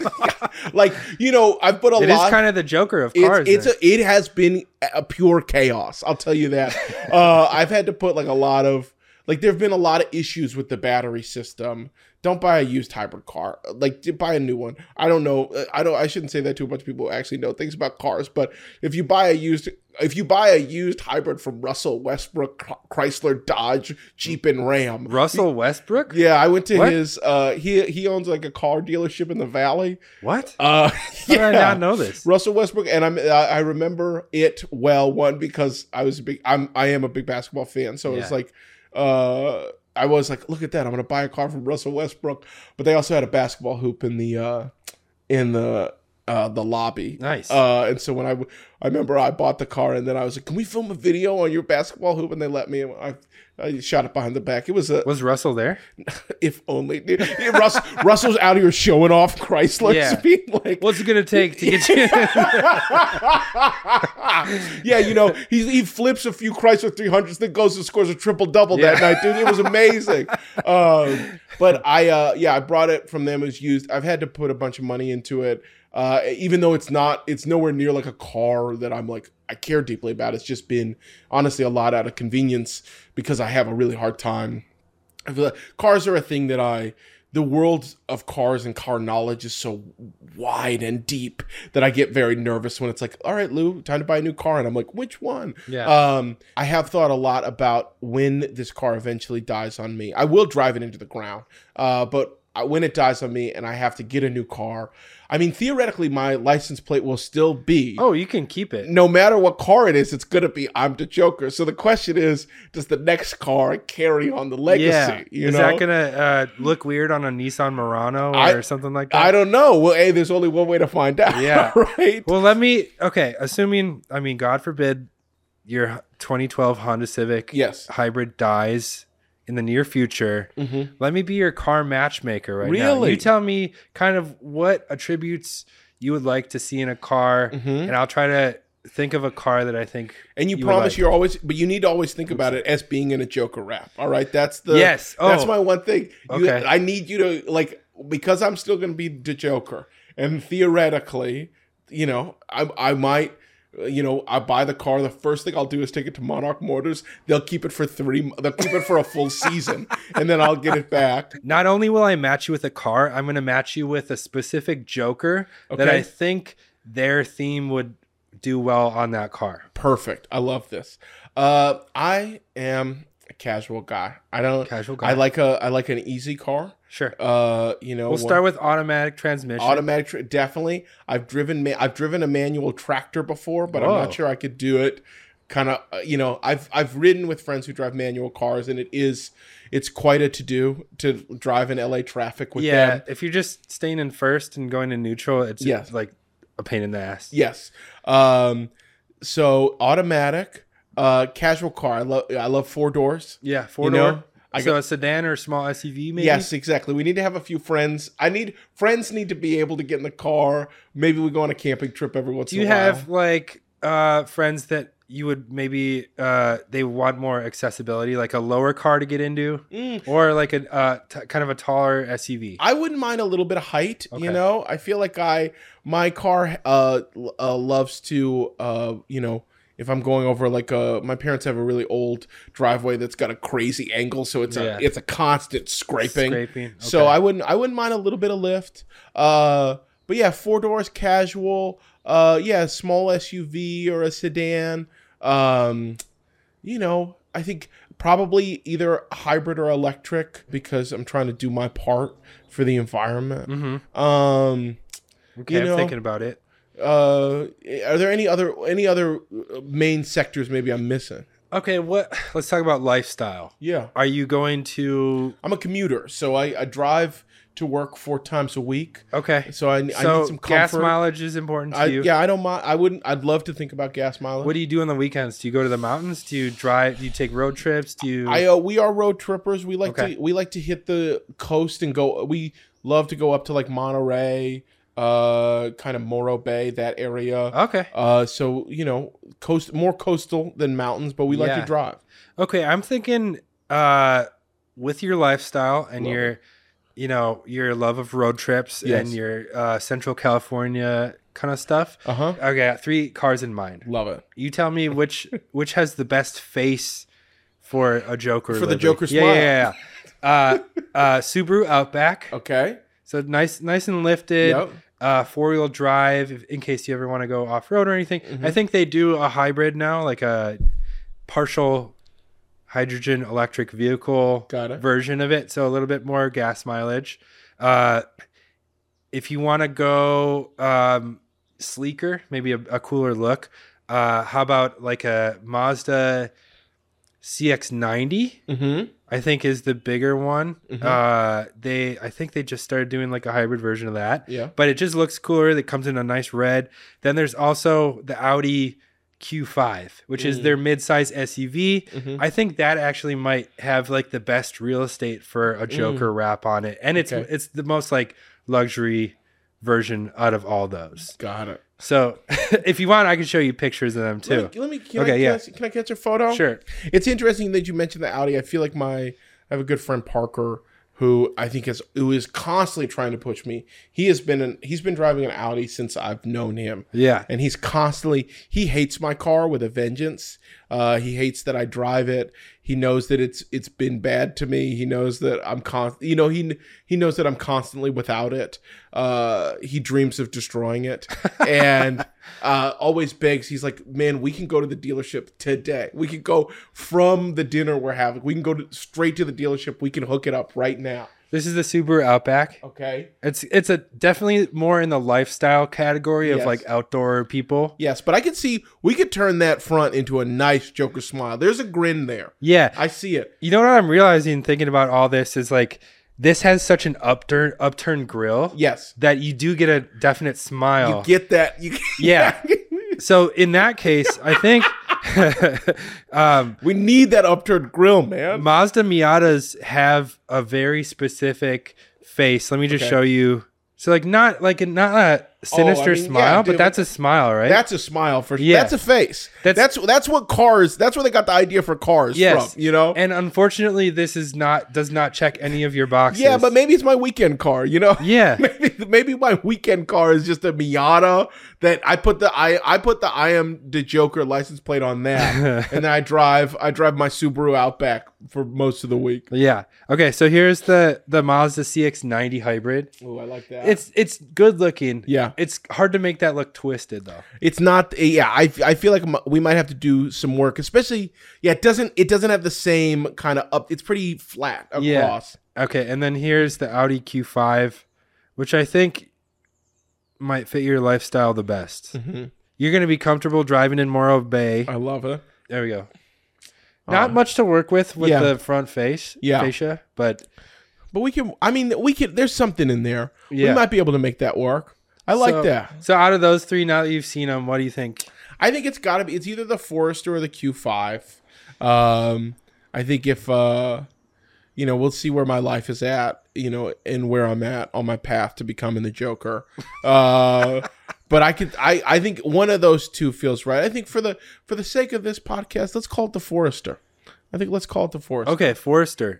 put a lot. It is kind of the Joker of cars. It has been a pure chaos. I'll tell you that. I've had to put there have been a lot of issues with the battery system. Don't buy a used hybrid car. Buy a new one. I don't know. I shouldn't say that to a bunch of people who actually know things about cars. But if you buy a used hybrid from Russell Westbrook, Chrysler, Dodge, Jeep, and Ram. Russell Westbrook? Yeah, I went to his. He owns like a car dealership in the Valley. What? How did I not know this? Russell Westbrook, and I remember it well. One, because I am a big basketball fan, so it's like. I was like, look at that! I'm gonna buy a car from Russell Westbrook, but they also had a basketball hoop in the lobby. Nice. And so when I remember I bought the car, and then I was like, can we film a video on your basketball hoop? And they let me. I shot it behind the back. It was Was Russell there? If only. Russell's out here showing off Chrysler. Yeah. Being like, what's it gonna take to get you? Yeah, he flips a few Chrysler 300s, then goes and scores a triple-double that night, dude. It was amazing. But I brought it from them as used. I've had to put a bunch of money into it. Even though it's nowhere near like a car that I'm like, I care deeply about. It's just been honestly a lot out of convenience because I have a really hard time. I feel like cars are a thing that the world of cars and car knowledge is so wide and deep that I get very nervous when it's like, all right, Lou, time to buy a new car. And I'm like, which one? Yeah. I have thought a lot about when this car eventually dies on me. I will drive it into the ground. But when it dies on me and I have to get a new car, I mean, theoretically, my license plate will still be. Oh, you can keep it. No matter what car it is, it's going to be I'm the Joker. So the question is, does the next car carry on the legacy? Yeah. Is that going to look weird on a Nissan Murano or something like that? I don't know. Well, there's only one way to find out. Yeah. Right? Well, assuming, God forbid, your 2012 Honda Civic Hybrid dies in the near future, let me be your car matchmaker right now. You tell me kind of what attributes you would like to see in a car, and I'll try to think of a car that I think. And you promise you're always, but you need to always think about it as being in a Joker rap. All right, that's yes. That's my one thing. Okay. I need you to because I'm still going to be the Joker, and theoretically, I might. I buy the car. The first thing I'll do is take it to Monarch Motors. They'll keep it for a full season, and then I'll get it back. Not only will I match you with a car, I'm going to match you with a specific Joker that I think their theme would do well on that car. Perfect. I love this. I am a casual guy. Casual guy. I like an easy car. Sure. We'll start with automatic transmission. Definitely. I've driven a manual tractor before, but I'm not sure I could do it. Kind of, I've ridden with friends who drive manual cars, and it's quite a to-do to drive in LA traffic with them. Yeah, if you're just staying in first and going to neutral, it's like a pain in the ass. Yes. So automatic, casual car. I love 4 doors. Yeah, 4 You door. know, So a sedan or a small SUV, maybe. Yes, exactly. We need to have a few friends. Friends need to be able to get in the car. Maybe we go on a camping trip every once Do in a you while. have like friends that you would maybe they want more accessibility, like a lower car to get into, or like a kind of a taller SUV? I wouldn't mind a little bit of height. Okay. You know, I feel like my car loves to if I'm going over like my parents have a really old driveway that's got a crazy angle, so it's a constant scraping. Okay. So I wouldn't mind a little bit of lift. But yeah, 4 doors, casual. Small SUV or a sedan. I think probably either hybrid or electric because I'm trying to do my part for the environment. Mm-hmm. Okay, I'm thinking about it. Are there any other main sectors maybe I'm missing? Okay, let's talk about lifestyle. Yeah, Are you going to? I'm a commuter, so I drive to work 4 times a week. Okay, So I need some comfort. gas mileage is important to you. Yeah, I don't mind. I'd love to think about gas mileage. What do you do on the weekends? Do you go to the mountains? Do you drive? Do you take road trips? Do you? We are road trippers. We like to hit the coast and go. We love to go up to like Monterey, kind of Morro Bay, that area. Okay. So more coastal than mountains, but we like to drive. Okay, I'm thinking with your lifestyle and your love of road trips and your Central California kind of stuff. Uh-huh. Okay, I got 3 cars in mind. Love it. You tell me which has the best face for a Joker. For the living. Joker smile. Yeah. Subaru Outback. Okay. So nice and lifted. Yep. 4-wheel drive in case you ever want to go off road or anything. Mm-hmm. I think they do a hybrid now, like a partial hydrogen electric vehicle version of it, so a little bit more gas mileage. If you want to go sleeker, maybe a cooler look, how about like a Mazda CX-90? Mm-hmm. I think is the bigger one. Mm-hmm. I think they just started doing like a hybrid version of that. Yeah. But it just looks cooler. It comes in a nice red. Then there's also the Audi Q5, which is their midsize SUV. Mm-hmm. I think that actually might have like the best real estate for a Joker wrap on it. And it's the most like luxury version out of all those. Got it. So if you want, I can show you pictures of them too. Can I catch a photo? Sure. It's interesting that you mentioned the Audi. I feel like I have a good friend Parker who I think who is constantly trying to push me. He's been driving an Audi since I've known him. Yeah. And he hates my car with a vengeance. He hates that I drive it. He knows that it's been bad to me. He knows that he knows that I'm constantly without it. He dreams of destroying it and always begs. He's like, man, we can go to the dealership today. We can go from the dinner we're having. We can go straight to the dealership. We can hook it up right now. This is the Subaru Outback. Okay. It's a definitely more in the lifestyle category of like outdoor people. Yes, but I could see we could turn that front into a nice Joker smile. There's a grin there. Yeah. I see it. You know what I'm realizing thinking about all this is like this has such an upturned grill. Yes. That you do get a definite smile. You get that. Yeah. So in that case, I think we need that upturned grill, man. Mazda Miatas have a very specific face. Let me just show you. So not a sinister smile, but that's a smile, right? That's a smile for sure. Yeah. That's a face. That's what cars. That's where they got the idea for cars from. You know. And unfortunately, this does not check any of your boxes. Yeah, but maybe it's my weekend car. You know. Yeah. maybe my weekend car is just a Miata that I put the I am the Joker license plate on that, and then I drive my Subaru Outback for most of the week. Yeah. Okay. So here's the Mazda CX-90 hybrid. Oh, I like that. It's good looking. Yeah. It's hard to make that look twisted though. It's not. Yeah. I feel like we might have to do some work, especially. Yeah. It doesn't have the same kind of up. It's pretty flat across. Yeah. Okay. And then here's the Audi Q5, which I think might fit your lifestyle the best. Mm-hmm. You're going to be comfortable driving in Morro Bay. I love it. There we go. Not much to work with the front fascia, but we can. I mean, we can. There's something in there. Yeah. We might be able to make that work. I like that. So out of those three, now that you've seen them, what do you think? I think it's got to be. It's either the Forester or the Q5. I think if we'll see where my life is at, and where I'm at on my path to becoming the Joker. But I think one of those two feels right. I think for the sake of this podcast, let's call it the Forester. Let's call it the Forester. Okay, Forester.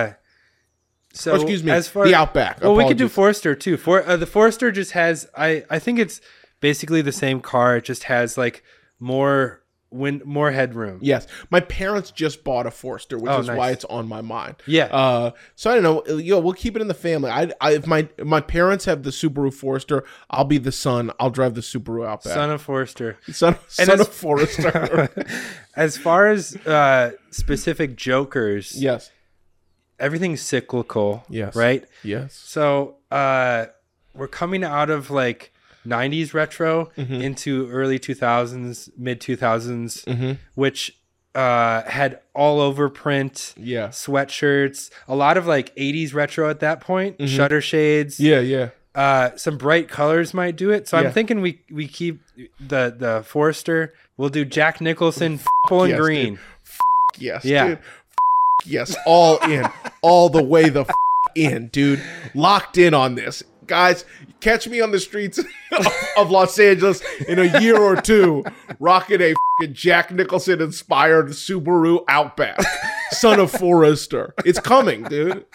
So excuse me, as far the Outback. Well, we could do Apologies. Forester too. The Forester just has. I think it's basically the same car. It just has like more headroom. Yes, my parents just bought a Forester, which is nice. why it's on my mind. Yeah. So I don't know. We'll keep it in the family. If my parents have the Subaru Forester, I'll be the son. I'll drive the Subaru Outback. Son of Forester. Son of Forester. As far as specific Jokers, Yes. everything's cyclical. Yes. Right. Yes. So we're coming out of like 90s retro into early 2000s, mid 2000s, which had all over print, Yeah. sweatshirts, a lot of like 80s retro at that point, shutter shades. Yeah. Some bright colors might do it. So Yeah. I'm thinking we keep the Forester. We'll do Jack Nicholson, purple and yes, green. dude. Yes, Yeah. dude. Yes, all in. All the way the in, dude. Locked in on this. Guys, catch me on the streets of Los Angeles in a year or two rocking a Jack Nicholson inspired Subaru Outback. Son of Forester. It's coming, dude.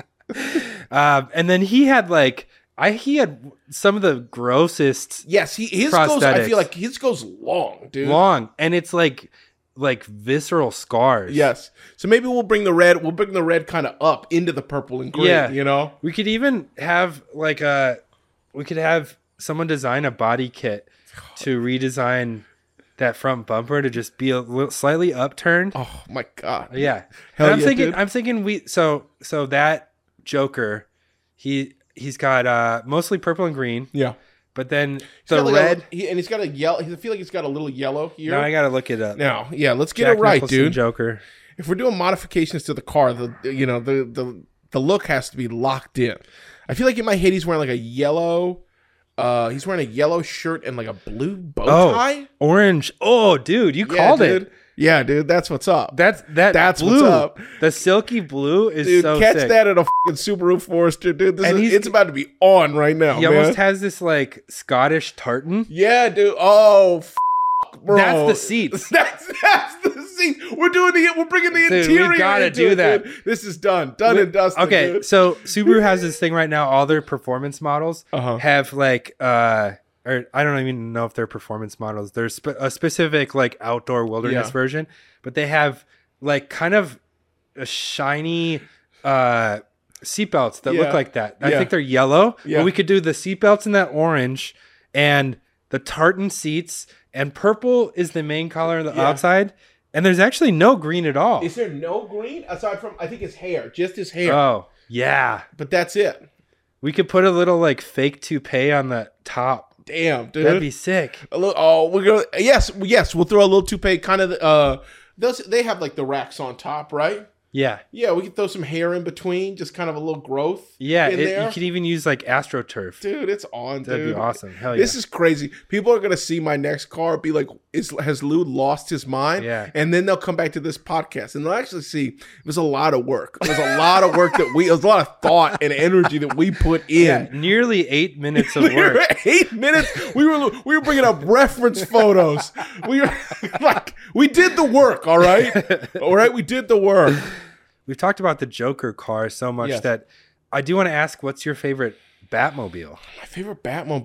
And then he had he had some of the grossest Yes, his goes, I prosthetics. feel like his goes long, dude. long, and it's like visceral scars. Yes. So maybe we'll bring the red kind of up into the purple and green, Yeah. We could even have we could have someone design a body kit to redesign that front bumper to just be a little slightly upturned. Oh my God. Yeah. Hell And yeah, dude. I'm thinking so that Joker, he's got mostly purple and green, Yeah. but then He's the got like red. and he's got a yellow. I feel like he's got a little yellow here. Now I gotta look it up. Now, yeah, let's get Jack it right, Nicholson dude. Joker. If we're doing modifications to the car, the look has to be locked in. I feel like in my head he's wearing like a yellow. He's wearing a yellow shirt and like a blue bow tie. Orange. Oh, dude, you called dude. it. Yeah, dude, that's what's up. That's what's blue. up. The silky blue is Dude, so catch sick. that at a fucking Subaru Forester, dude. And It's about to be on right now, He man. almost has this like Scottish tartan. Yeah, dude. Oh, bro. That's the seats. That's the seat. We're bringing the Dude, interior. we gotta into do it, that. dude. This is done and dusted. Okay, dude. so Subaru has this thing right now. All their performance models have like or I don't even know if they're performance models. There's a specific like outdoor wilderness Yeah. version, but they have like kind of a shiny seatbelts that Yeah. look like that. I Yeah. think they're yellow. Yeah. But we could do the seatbelts in that orange and the tartan seats, and purple is the main color on the Yeah. outside. And there's actually no green at all. Is there no green aside from I think his hair, just his hair, Oh, yeah. but that's it. We could put a little like fake toupee on the top. Damn, dude. That'd be sick. A little, we're gonna yes. We'll throw a little toupee, kind of. They have like the racks on top, right? Yeah. Yeah, we could throw some hair in between, just kind of a little growth. Yeah. in there. You could even use like AstroTurf. Dude, it's on, That'd dude. be awesome. Hell yeah. This is crazy. People are gonna see my next car, be like, "Has Lou lost his mind?" Yeah. And then they'll come back to this podcast, and they'll actually see it was a lot of work. It was a lot of work it was a lot of thought and energy that we put in. Yeah, nearly 8 minutes of We were work. at 8 minutes. We were bringing up reference photos. We were like, we did the work. All right, all right. We did the work. We've talked about the Joker car so much Yes. that I do want to ask, what's your favorite Batmobile? My favorite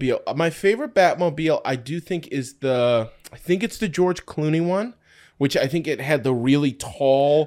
Batmobile, I do think is I think it's the George Clooney one, which I think it had the really tall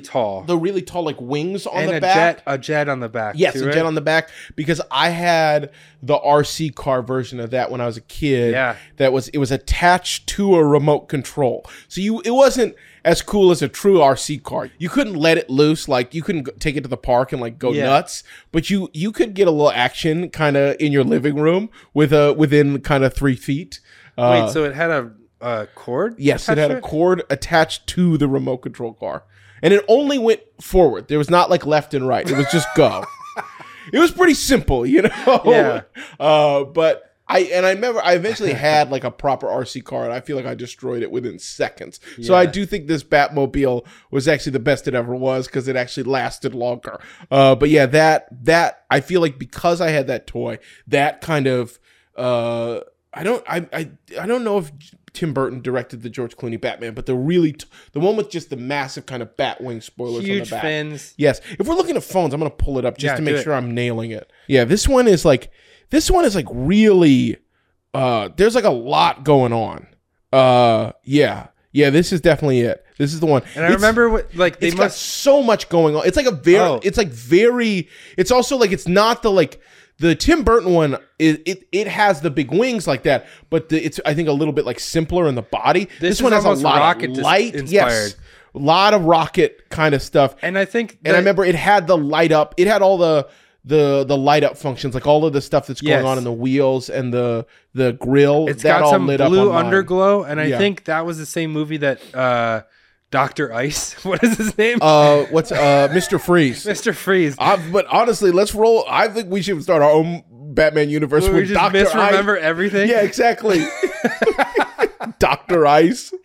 like wings on and the a back. a jet on the back. Yes, too, a right? jet on the back, because I had the RC car version of that when I was a kid. Yeah. it was attached to a remote control, so it wasn't as cool as a true RC car. You couldn't let it loose, like you couldn't take it to the park and like go nuts, but you could get a little action kind of in your living room within kind of 3 feet. Wait, so it had a cord? Yes, it attached had to a cord attached to the remote control car. And it only went forward. There was not like left and right. It was just go. It was pretty simple, you know? Yeah. But I remember I eventually had like a proper RC car, and I feel like I destroyed it within seconds. So I do think this Batmobile was actually the best it ever was because it actually lasted longer. But yeah, that I feel like because I had that toy, that kind of I don't know if Tim Burton directed the George Clooney Batman, but the one with just the massive kind of Batwing spoilers on the back. Fins. Yes. If we're looking at phones, I'm going to pull it up just to make sure I'm nailing it. Yeah, this one is like really there's like a lot going on. Yeah, this is definitely it. This is the one. And I remember what like it's got so much going on. It's like it's also like it's not the Tim Burton one. It has the big wings like that, but it's I think a little bit like simpler in the body. This one has a lot of light inspired. Yes, a lot of rocket kind of stuff. And I think I remember it had the light up. It had all the light up functions, like all of the stuff that's going on in the wheels and the grill. It's got some blue underglow, and I think that was the same movie that Dr. Ice. What is his name? What's Mr. Freeze? Mr. Freeze. But honestly, let's roll. I think we should start our own Batman universe with Dr. Ice. Misremember everything. Yeah, exactly. Dr. Ice,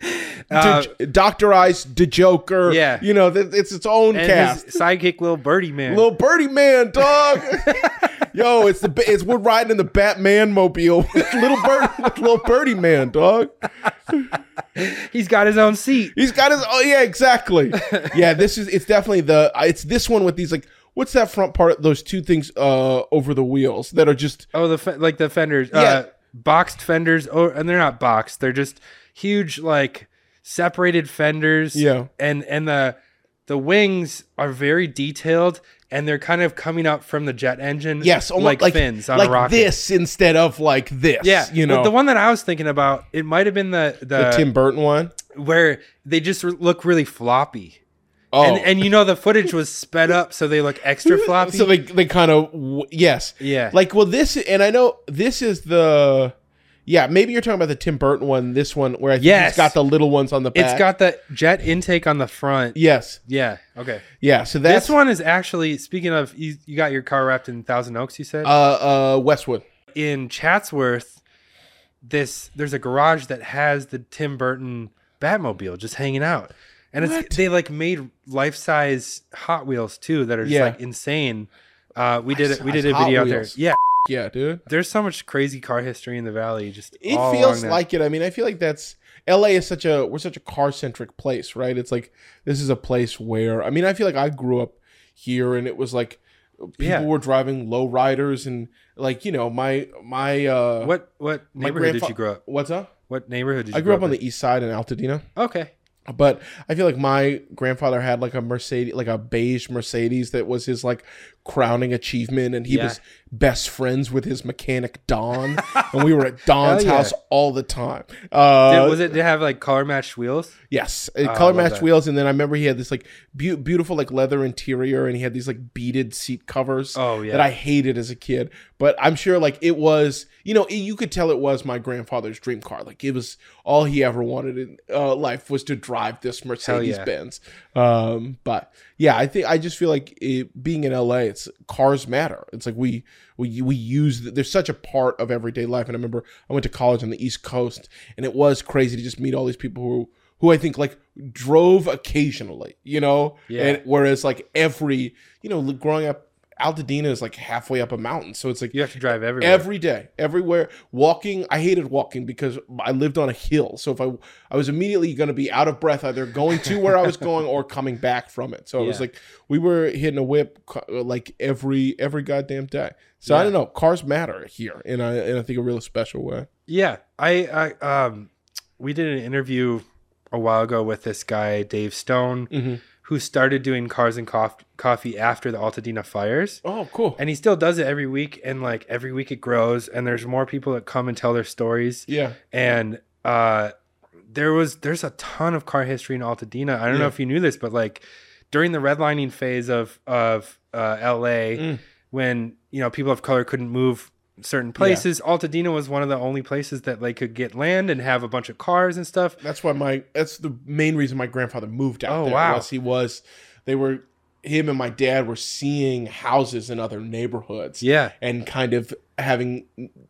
Dr. Ice, the Joker. Yeah, it's its own cast. His sidekick, Little Birdie Man. Little Birdie Man, dog. Yo, we're riding in the Batman mobile with Little Birdie Man, dog. He's got his own seat. Oh yeah, exactly. Yeah, it's definitely it's this one with these like. What's that front part? Those two things over the wheels that are just the fenders. Yeah. Boxed fenders, and they're not boxed. They're just huge, like separated fenders. Yeah, and the wings are very detailed, and they're kind of coming up from the jet engine. Yes, like fins on a rocket. This instead of like this. Yeah, the one that I was thinking about, it might have been the Tim Burton one where they just look really floppy. Oh, and the footage was sped up, so they look extra floppy. So they kind of yes, yeah. Like and I know this is maybe you're talking about the Tim Burton one. This one where I think it's got the little ones on the back. It's got the jet intake on the front. Yes. Yeah. Okay. Yeah. So this one is actually, speaking of, you got your car wrapped in Thousand Oaks. You said Westwood in Chatsworth. There's a garage that has the Tim Burton Batmobile just hanging out. And they like made life-size Hot Wheels too that are just like insane. We did a video out there. Yeah. Yeah, dude. There's so much crazy car history in the valley. It feels like it. I mean, I feel like LA is we're such a car-centric place, right? It's like this is a place where I feel like I grew up here and it was like people were driving low riders and like, my what neighborhood did you grow up? What's up? What neighborhood did you grow up? I grew up on the east side in Altadena. Okay. But I feel like my grandfather had like a Mercedes, like a beige Mercedes that was his like crowning achievement. And he was best friends with his mechanic, Don. And we were at Don's house all the time. Did it have like color matched wheels? Yes. Color matched wheels. And then I remember he had this like beautiful like leather interior and he had these like beaded seat covers that I hated as a kid. But I'm sure like it was, you could tell it was my grandfather's dream car. Like it was all he ever wanted in life was to drive this Mercedes Benz. But yeah, I just feel like being in LA, cars matter. It's like we use, there's such a part of everyday life. And I remember I went to college on the East Coast and it was crazy to just meet all these people who I think like drove occasionally, and whereas like growing up, Altadena is like halfway up a mountain. So it's like you have to drive everywhere. Every day. Everywhere. Walking. I hated walking because I lived on a hill. So if I was immediately going to be out of breath either going to where I was going or coming back from it. So it was like we were hitting a whip like every goddamn day. So I don't know. Cars matter here in I think a really special way. Yeah. We did an interview a while ago with this guy, Dave Stone, who started doing Cars and Coffee after the Altadena fires. Oh, cool. And he still does it every week. And like every week it grows and there's more people that come and tell their stories. Yeah. And there's a ton of car history in Altadena. I don't know if you knew this, but like during the redlining phase of LA, when, people of color couldn't move certain places, Altadena was one of the only places that like could get land and have a bunch of cars and stuff. That's the main reason my grandfather moved out there. Wow. They were him and my dad were seeing houses in other neighborhoods. Yeah. And kind of having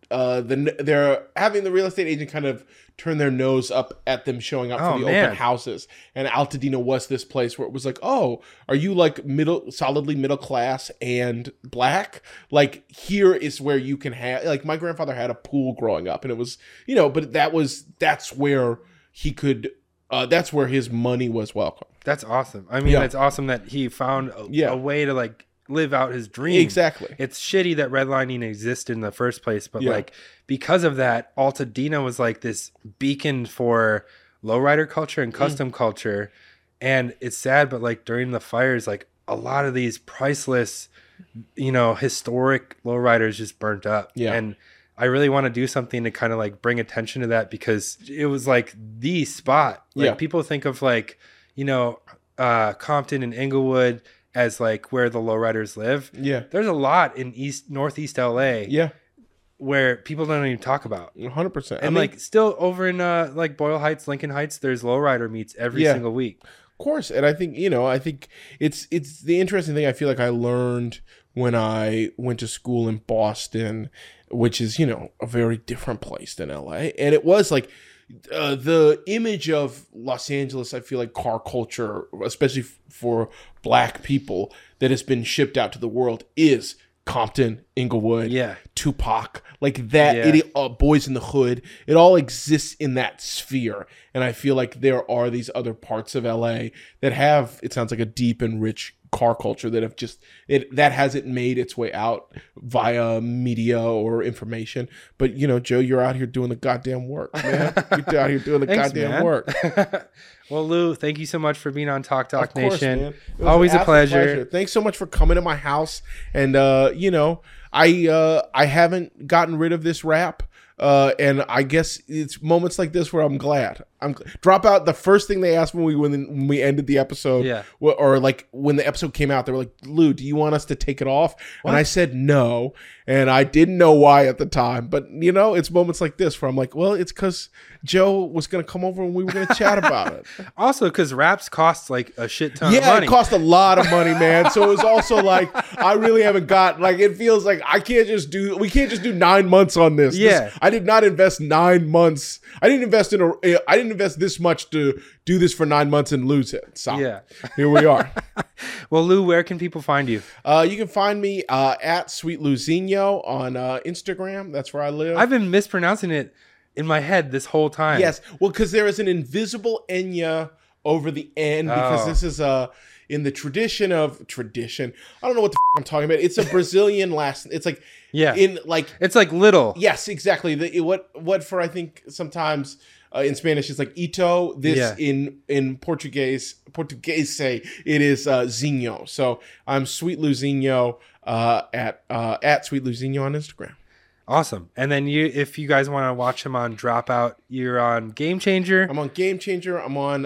they're having the real estate agent kind of turn their nose up at them showing up for the open houses. And Altadena was this place where it was like, oh, are you like solidly middle class and black? Like here is where you can have, like my grandfather had a pool growing up, and it was, you know, but that's where he could, that's where his money was welcome. That's awesome. I mean, it's awesome that he found a way to like live out his dream. Exactly. It's shitty that redlining existed in the first place, but like because of that, Altadena was like this beacon for lowrider culture and custom culture. And it's sad, but like during the fires, like a lot of these priceless, you know, historic lowriders just burnt up. Yeah. And I really want to do something to kind of like bring attention to that, because it was like the spot. Like people think of like, you know, Compton and Inglewood as like where the lowriders live. Yeah. There's a lot in northeast LA. Yeah. Where people don't even talk about. 100%. And like still over in like Boyle Heights, Lincoln Heights, there's lowrider meets every single week. Of course. And I think, you know, it's the interesting thing I feel like I learned when I went to school in Boston, which is, you know, a very different place than LA. And it was like the image of Los Angeles, I feel like car culture, especially for black people, that has been shipped out to the world is Compton, Inglewood, Tupac, like that. Boys in the Hood. It all exists in that sphere, and I feel like there are these other parts of LA that have, it sounds like, a deep and rich car culture that have just that hasn't made its way out via media or information. But you know, Joe, you're out here doing the goddamn work, man. You're out here doing the goddamn work. Well, Lou, thank you so much for being on Talk Nation. Man. Always a pleasure. Thanks so much for coming to my house. And you know, I haven't gotten rid of this rap. And I guess it's moments like this where I'm glad. Drop out the first thing they asked when we ended the episode, or like when the episode came out, they were like, "Lou, do you want us to take it off?" What? And I said no, and I didn't know why at the time. But you know, it's moments like this where I'm like, well, it's because Joe was going to come over and we were going to chat about it. Also, because raps cost like a shit ton of money. It cost a lot of money, man. So it was also like, I really haven't got, like, it feels like we can't just do 9 months on this. I did not invest 9 months. I didn't invest this much to do this for 9 months and lose it. So here we are. Well, Lou, where can people find you? You can find me at Sweet Luzinho on Instagram. That's where I live. I've been mispronouncing it in my head this whole time. Yes. Well, because there is an invisible Enya over the N, because this is in the tradition. I don't know what the I'm talking about. It's a Brazilian last. It's like it's like little. Yes, exactly. What for I think sometimes in Spanish it's like Ito. This in Portuguese say it is Zinho. So I'm Sweet Luzinho at Sweet Luzinho on Instagram. Awesome. And then if you guys want to watch him on Dropout, you're on Game Changer. I'm on Game Changer. I'm on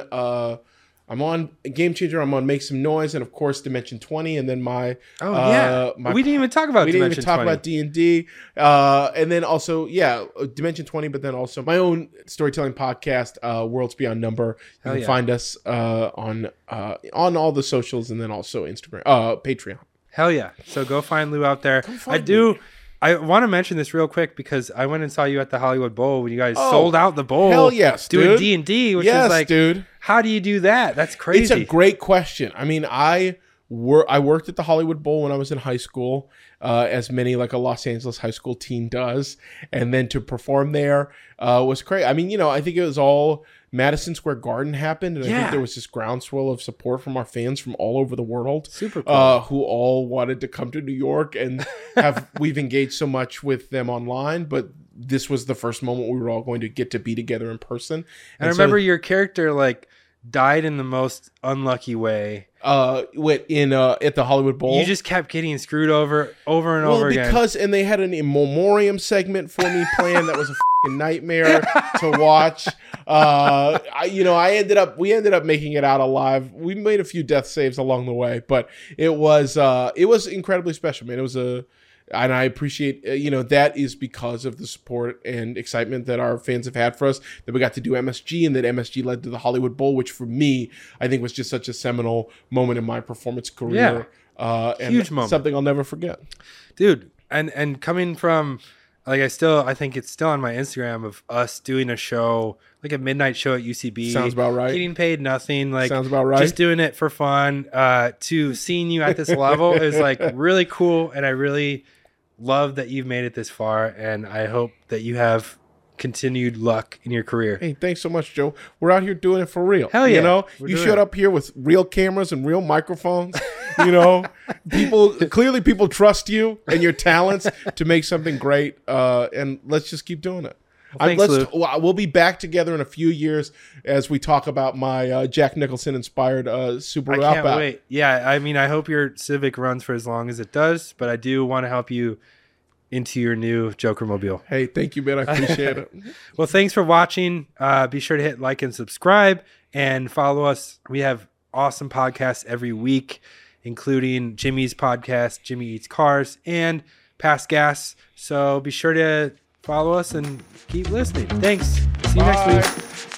Game Changer. I'm on Make Some Noise, and of course Dimension 20. And then we didn't even talk about D&D. And then also Dimension 20, but then also my own storytelling podcast, Worlds Beyond Number. You can find us on all the socials, and then also Instagram, Patreon. Hell yeah! So go find Lou out there. I want to mention this real quick because I went and saw you at the Hollywood Bowl when you guys sold out the bowl. Hell yes, doing D&D, which is like, dude. How do you do that? That's crazy. It's a great question. I mean, I worked at the Hollywood Bowl when I was in high school, as many like a Los Angeles high school teen does, and then to perform there was crazy. I mean, you know, I think it was all Madison Square Garden happened, and I think there was this groundswell of support from our fans from all over the world. Super cool. Who all wanted to come to New York, and we've engaged so much with them online, but this was the first moment we were all going to get to be together in person. And I remember your character like died in the most unlucky way. At the Hollywood Bowl. You just kept getting screwed over and over again. And they had an in memoriam segment for me planned that was a fucking nightmare to watch. We ended up making it out alive. We made a few death saves along the way, but it was incredibly special, man. It was And I appreciate, that is because of the support and excitement that our fans have had for us, that we got to do MSG, and that MSG led to the Hollywood Bowl, which for me, I think was just such a seminal moment in my performance career. And huge moment. Something I'll never forget. Dude, and coming from, like, I think it's still on my Instagram of us doing a show, like a midnight show at UCB. Sounds about right. Getting paid nothing. Like, sounds about right. Just doing it for fun. To seeing you at this level is like really cool. And I really love that you've made it this far. And I hope that you have continued luck in your career. Hey, thanks so much, Joe. We're out here doing it for real. Hell yeah. You showed up here with real cameras and real microphones. People trust you and your talents to make something great. And let's just keep doing it. Thanks, Luke. We'll be back together in a few years as we talk about my Jack Nicholson inspired Subaru I can't Outback. wait. Yeah, I mean, I hope your Civic runs for as long as it does, but I do want to help you into your new Joker Mobile. Hey, thank you, man. I appreciate it. Well, thanks for watching. Be sure to hit like and subscribe and follow us. We have awesome podcasts every week, including Jimmy's podcast, Jimmy Eats Cars, and Past Gas. So be sure to follow us and keep listening. Thanks. See you next week.